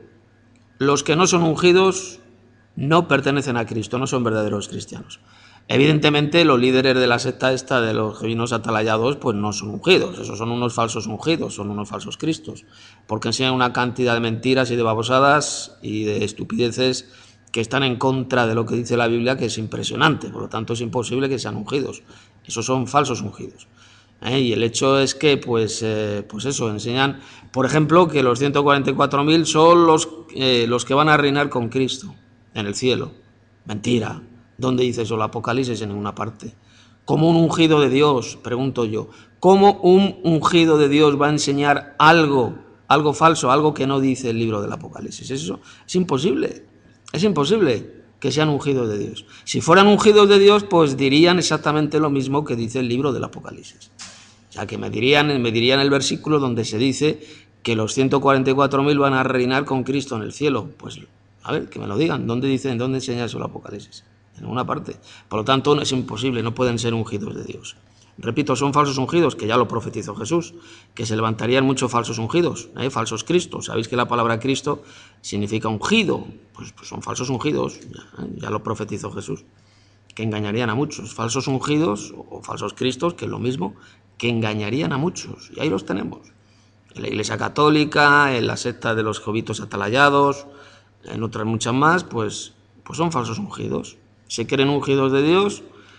A: los que no son ungidos no pertenecen a Cristo, no son verdaderos cristianos. Evidentemente, los líderes de la secta esta de los jevinos atalayados, pues no son ungidos, esos son unos falsos ungidos, son unos falsos cristos, porque enseñan una cantidad de mentiras y de babosadas y de estupideces que están en contra de lo que dice la Biblia, que es impresionante. Por lo tanto, es imposible que sean ungidos. Esos son falsos ungidos. Y el hecho es que, pues eso, enseñan, por ejemplo, que los 144.000 son los que van a reinar con Cristo en el cielo. Mentira. ¿Dónde dice eso el Apocalipsis? En ninguna parte. ¿Cómo un ungido de Dios, pregunto yo, cómo un ungido de Dios va a enseñar algo falso, algo que no dice el libro del Apocalipsis? Eso es imposible. Es imposible que sean ungidos de Dios. Si fueran ungidos de Dios, pues dirían exactamente lo mismo que dice el libro del Apocalipsis. O sea, que me dirían el versículo donde se dice que los 144.000 van a reinar con Cristo en el cielo. Pues, a ver, que me lo digan. ¿Dónde enseña eso el Apocalipsis? En ninguna parte. Por lo tanto, es imposible, no pueden ser ungidos de Dios. Repito, son falsos ungidos, que ya lo profetizó Jesús, que se levantarían muchos falsos ungidos, falsos cristos. Sabéis que la palabra Cristo significa ungido, pues son falsos ungidos, ya lo profetizó Jesús, que engañarían a muchos. Falsos ungidos o falsos cristos, que es lo mismo, que engañarían a muchos. Y ahí los tenemos. En la Iglesia Católica, en la secta de los jovitos atalayados, en otras muchas más, pues son falsos ungidos. Se creen ungidos de Dios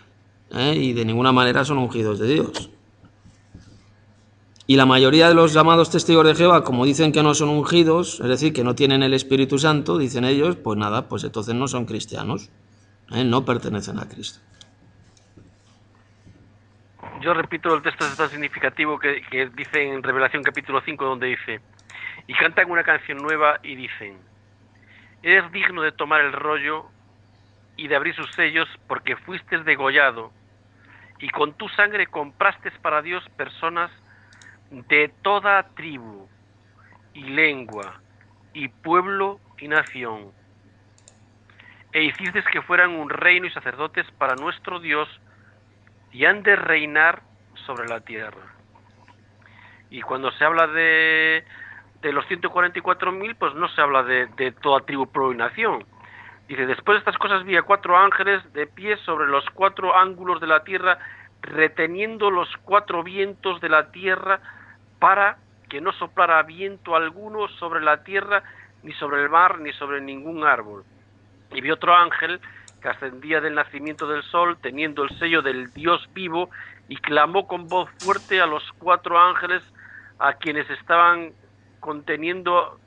A: y de ninguna manera son ungidos de Dios. Y la mayoría de los llamados testigos de Jehová, como dicen que no son ungidos, es decir, que no tienen el Espíritu Santo, dicen ellos, pues nada, pues entonces no son cristianos, no pertenecen a Cristo.
D: Yo repito el texto tan significativo que dice en Revelación capítulo 5, donde dice: y cantan una canción nueva y dicen: eres digno de tomar el rollo y de abrir sus sellos, porque fuiste degollado, y con tu sangre compraste para Dios personas de toda tribu, y lengua, y pueblo, y nación, e hiciste que fueran un reino y sacerdotes para nuestro Dios, y han de reinar sobre la tierra. Y cuando se habla de los 144.000, pues no se habla de toda tribu, pueblo y nación. Dice: después de estas cosas vi a 4 ángeles de pie sobre los 4 ángulos de la tierra, reteniendo los 4 vientos de la tierra para que no soplara viento alguno sobre la tierra, ni sobre el mar, ni sobre ningún árbol. Y vi otro ángel que ascendía del nacimiento del sol, teniendo el sello del Dios vivo, y clamó con voz fuerte a los 4 ángeles a quienes estaban concediendo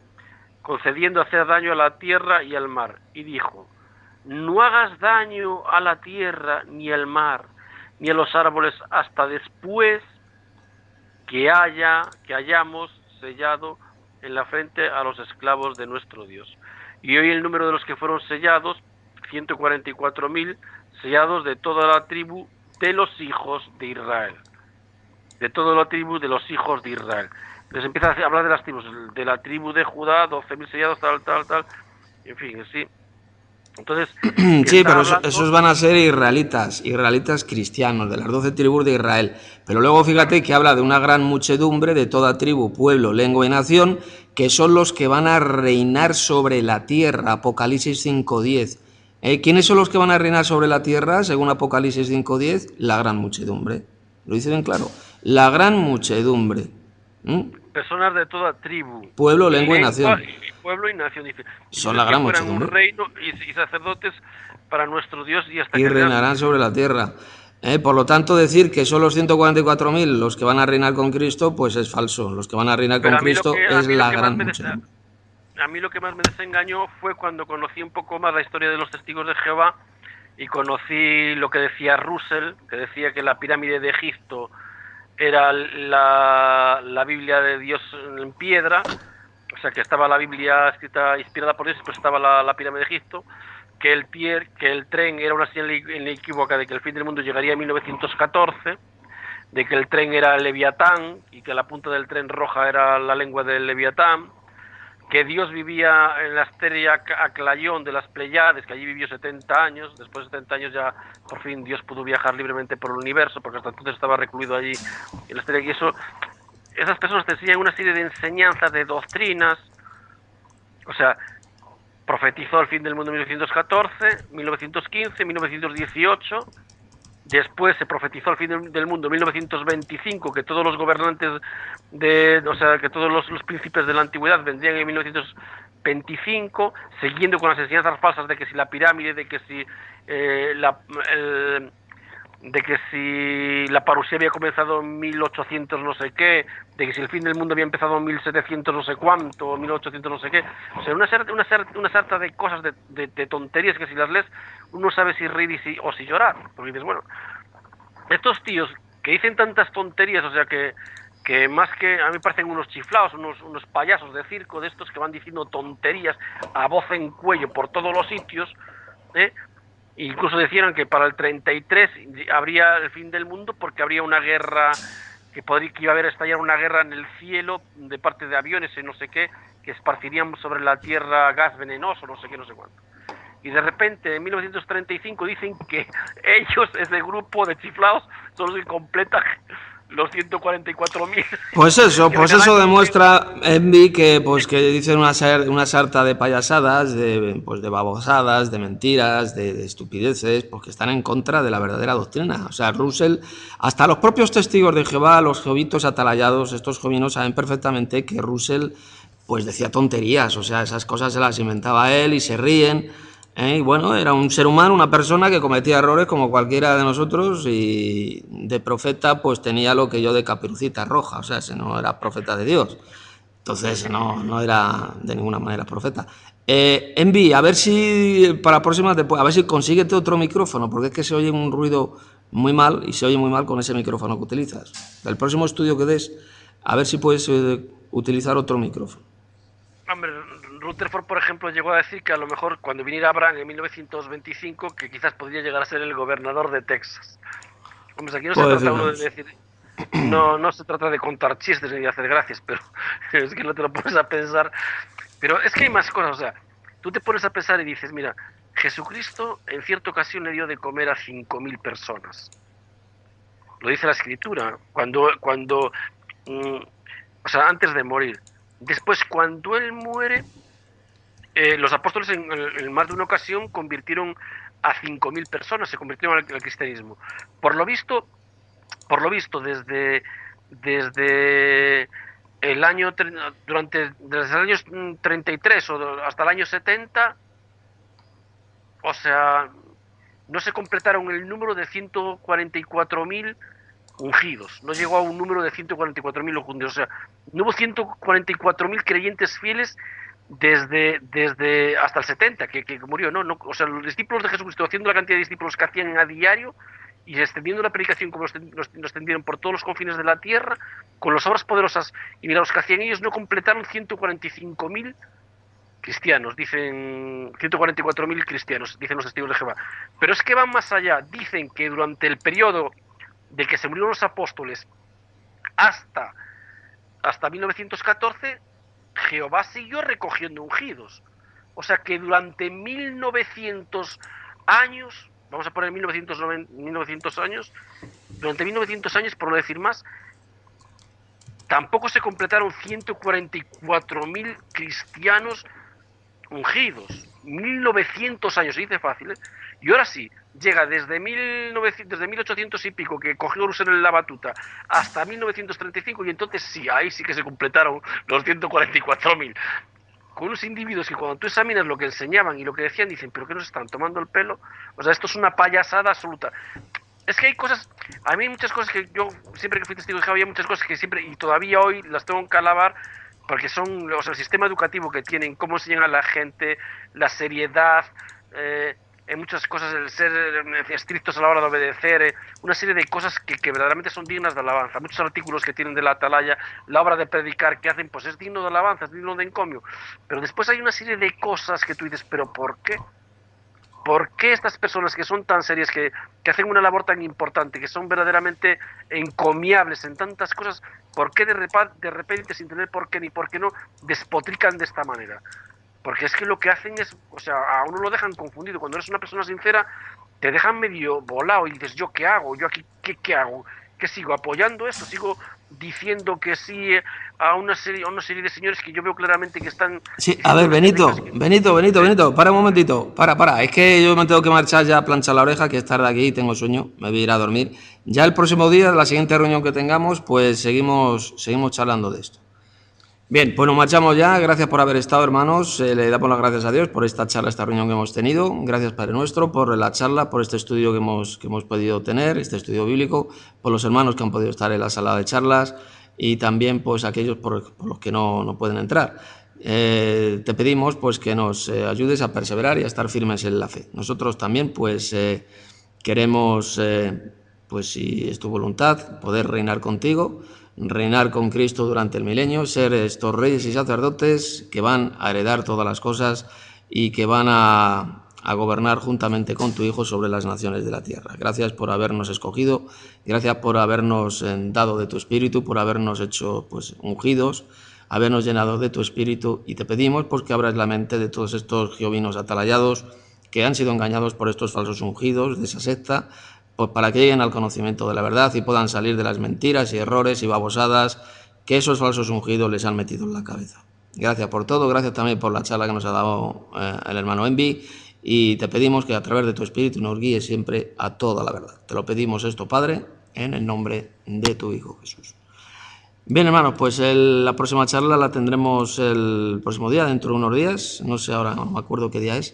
D: hacer daño a la tierra y al mar, y dijo: no hagas daño a la tierra, ni al mar, ni a los árboles, hasta después que hayamos sellado en la frente a los esclavos de nuestro Dios. Y hoy el número de los que fueron sellados, 144.000, sellados de toda la tribu de los hijos de Israel. De toda la tribu de los hijos de Israel. Les empieza a hablar de las tribus, de la tribu de Judá, 12.000 sellados, tal, en fin, sí. Entonces,
A: sí, pero esos van a ser israelitas cristianos, de las 12 tribus de Israel. Pero luego fíjate que habla de una gran muchedumbre de toda tribu, pueblo, lengua y nación, que son los que van a reinar sobre la tierra, Apocalipsis 5:10. ¿Quiénes son los que van a reinar sobre la tierra, según Apocalipsis 5:10? La gran muchedumbre. Lo dice bien claro. La gran muchedumbre.
D: Personas de toda tribu,
A: pueblo, lengua y nación.
D: Pueblo y nación, dice.
A: Son la gran
D: muchedumbre.
A: muchedumbre.
D: Un reino y sacerdotes para nuestro Dios
A: y reinarán sobre la tierra. Por lo tanto, decir que son los 144.000 los que van a reinar con Cristo, pues es falso. Los que van a reinar con Cristo es la gran muchedumbre.
D: A mí lo que más me desengañó fue cuando conocí un poco más la historia de los testigos de Jehová y conocí lo que decía Russell, que decía que la pirámide de Egipto era la Biblia de Dios en piedra, o sea que estaba la Biblia escrita, inspirada por Dios, pero estaba la pirámide de Egipto, que el tren era una señal inequívoca de que el fin del mundo llegaría en 1914, de que el tren era el Leviatán y que la punta del tren roja era la lengua del Leviatán, que Dios vivía en la estrella Aclayón de las Pleiades, que allí vivió 70 años, después de 70 años ya por fin Dios pudo viajar libremente por el universo, porque hasta entonces estaba recluido allí en la estrella, y esas personas te enseñan una serie de enseñanzas, de doctrinas, o sea, profetizó el fin del mundo en 1914, 1915, 1918, después se profetizó el fin del mundo en 1925, que todos los gobernantes que todos los príncipes de la antigüedad vendrían en 1925, siguiendo con las enseñanzas falsas de que si la pirámide, de que si la parusía había comenzado en 1800 no sé qué, de que si el fin del mundo había empezado en 1700 no sé cuánto, 1800 no sé qué, o sea, una sarta de cosas, de tonterías que si las lees uno sabe si reír o si llorar, porque dices, bueno, estos tíos que dicen tantas tonterías, o sea que más que, a mí me parecen unos chiflados, unos payasos de circo, de estos que van diciendo tonterías a voz en cuello por todos los sitios, incluso decían que para el 33 habría el fin del mundo porque habría una guerra, que iba a haber estallar una guerra en el cielo de parte de aviones y no sé qué, que esparcirían sobre la tierra gas venenoso, no sé qué, no sé cuánto. Y de repente en 1935 dicen que ellos, ese grupo de chiflados, son los que completan los 144.000.
A: Pues eso demuestra, Envi, que dicen una sarta de payasadas, de babosadas, de mentiras, de estupideces, porque están en contra de la verdadera doctrina. O sea, Russell, hasta los propios testigos de Jehová, los jovitos atalayados, estos jovinos saben perfectamente que Russell pues decía tonterías, o sea, esas cosas se las inventaba él y se ríen. Y bueno, era un ser humano, una persona que cometía errores como cualquiera de nosotros, y de profeta pues tenía lo que yo de Caperucita Roja, o sea, ese no era profeta de Dios, entonces no era de ninguna manera profeta. Envi, a ver si para la próxima, a ver si consíguete otro micrófono, porque es que se oye un ruido muy mal y se oye muy mal con ese micrófono que utilizas. Del próximo estudio que des, a ver si puedes utilizar otro micrófono.
D: Hombre, Rutherford, por ejemplo, llegó a decir que a lo mejor cuando viniera Abraham en 1925, que quizás podría llegar a ser el gobernador de Texas. Hombre, aquí no se trata uno de decir, no se trata de contar chistes ni de hacer gracias, pero es que no te lo pones a pensar. Pero es que hay más cosas, o sea, tú te pones a pensar y dices, mira, Jesucristo en cierta ocasión le dio de comer a 5.000 personas. Lo dice la Escritura, antes de morir. Después, cuando él muere, los apóstoles en más de una ocasión convirtieron a 5.000 personas, se convirtieron al cristianismo. Por lo visto, desde desde el año desde el año 33 o hasta el año 70, o sea, no se completaron el número de 144.000 ungidos, no llegó a un número de 144.000 ungidos, o sea, no hubo 144.000 creyentes fieles desde hasta el 70, que murió, ¿no? O sea, los discípulos de Jesucristo, haciendo la cantidad de discípulos que hacían a diario y extendiendo la predicación como los extendieron por todos los confines de la tierra, con las obras poderosas y milagros que hacían ellos, no completaron 145.000 cristianos, dicen 144.000 cristianos, dicen los testigos de Jehová. Pero es que van más allá, dicen que durante el periodo del que se murieron los apóstoles hasta 1914, Jehová siguió recogiendo ungidos. O sea que durante 1900 años, vamos a poner 1900 años, durante 1900 años, por no decir más, tampoco se completaron 144.000 cristianos ungidos. 1900 años, se dice fácil, ¿eh? Y ahora sí, llega desde 1800 y pico, que cogió Jerusalén la batuta, hasta 1935, y entonces sí, ahí sí que se completaron los 144.000. Con unos individuos que cuando tú examinas lo que enseñaban y lo que decían, dicen, ¿pero qué nos están tomando el pelo? O sea, esto es una payasada absoluta. Es que hay cosas, a mí hay muchas cosas que yo, siempre que fui testigo de Jehová, había muchas cosas que siempre, y todavía hoy las tengo que alabar, porque son, o sea, el sistema educativo que tienen, cómo enseñan a la gente, la seriedad, en muchas cosas, el ser estrictos a la hora de obedecer, una serie de cosas que verdaderamente son dignas de alabanza. Muchos artículos que tienen de la Atalaya, la obra de predicar que hacen, pues es digno de alabanza, es digno de encomio. Pero después hay una serie de cosas que tú dices, ¿pero por qué? ¿Por qué estas personas que son tan serias, que hacen una labor tan importante, que son verdaderamente encomiables en tantas cosas, por qué de repente, sin tener por qué ni por qué no, despotrican de esta manera? Porque es que lo que hacen es, o sea, a uno lo dejan confundido. Cuando eres una persona sincera, te dejan medio volado y dices, ¿yo qué hago? ¿Yo aquí qué hago? ¿Qué sigo apoyando esto? ¿Sigo diciendo que sí a una serie de señores que yo veo claramente que están...
A: Sí, a ver, Benito, para un momentito, para, es que yo me tengo que marchar ya a planchar la oreja, que es tarde aquí, tengo sueño, me voy a ir a dormir. Ya el próximo día, la siguiente reunión que tengamos, pues seguimos charlando de esto. Bien, pues nos marchamos ya. Gracias por haber estado, hermanos. Le damos las gracias a Dios por esta charla, esta reunión que hemos tenido. Gracias, Padre nuestro, por la charla, por este estudio que hemos podido tener, este estudio bíblico, por los hermanos que han podido estar en la sala de charlas y también pues aquellos por los que no pueden entrar. Te pedimos pues que nos ayudes a perseverar y a estar firmes en la fe. Nosotros también pues queremos, pues si es tu voluntad, poder reinar contigo, reinar con Cristo durante el milenio, ser estos reyes y sacerdotes que van a heredar todas las cosas y que van a gobernar juntamente con tu Hijo sobre las naciones de la tierra. Gracias por habernos escogido, gracias por habernos dado de tu Espíritu, por habernos hecho pues ungidos, habernos llenado de tu Espíritu, y te pedimos pues que abras la mente de todos estos jehovinos atalayados que han sido engañados por estos falsos ungidos de esa secta, pues para que lleguen al conocimiento de la verdad y puedan salir de las mentiras y errores y babosadas que esos falsos ungidos les han metido en la cabeza. Gracias por todo, gracias también por la charla que nos ha dado el hermano Envi, y te pedimos que a través de tu Espíritu nos guíes siempre a toda la verdad. Te lo pedimos esto, Padre, en el nombre de tu Hijo Jesús. Bien, hermanos, pues la próxima charla la tendremos el próximo día, dentro de unos días, no sé ahora, no me acuerdo qué día es.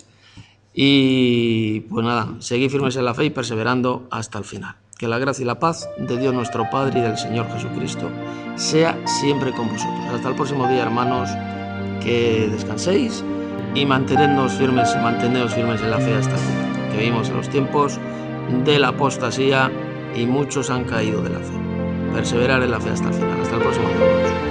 A: Y pues nada, seguid firmes en la fe y perseverando hasta el final. Que la gracia y la paz de Dios nuestro Padre y del Señor Jesucristo sea siempre con vosotros. Hasta el próximo día, hermanos, que descanséis y manteneos firmes en la fe hasta el final. Que vivimos en los tiempos de la apostasía y muchos han caído de la fe. Perseverar en la fe hasta el final. Hasta el próximo día, hermanos.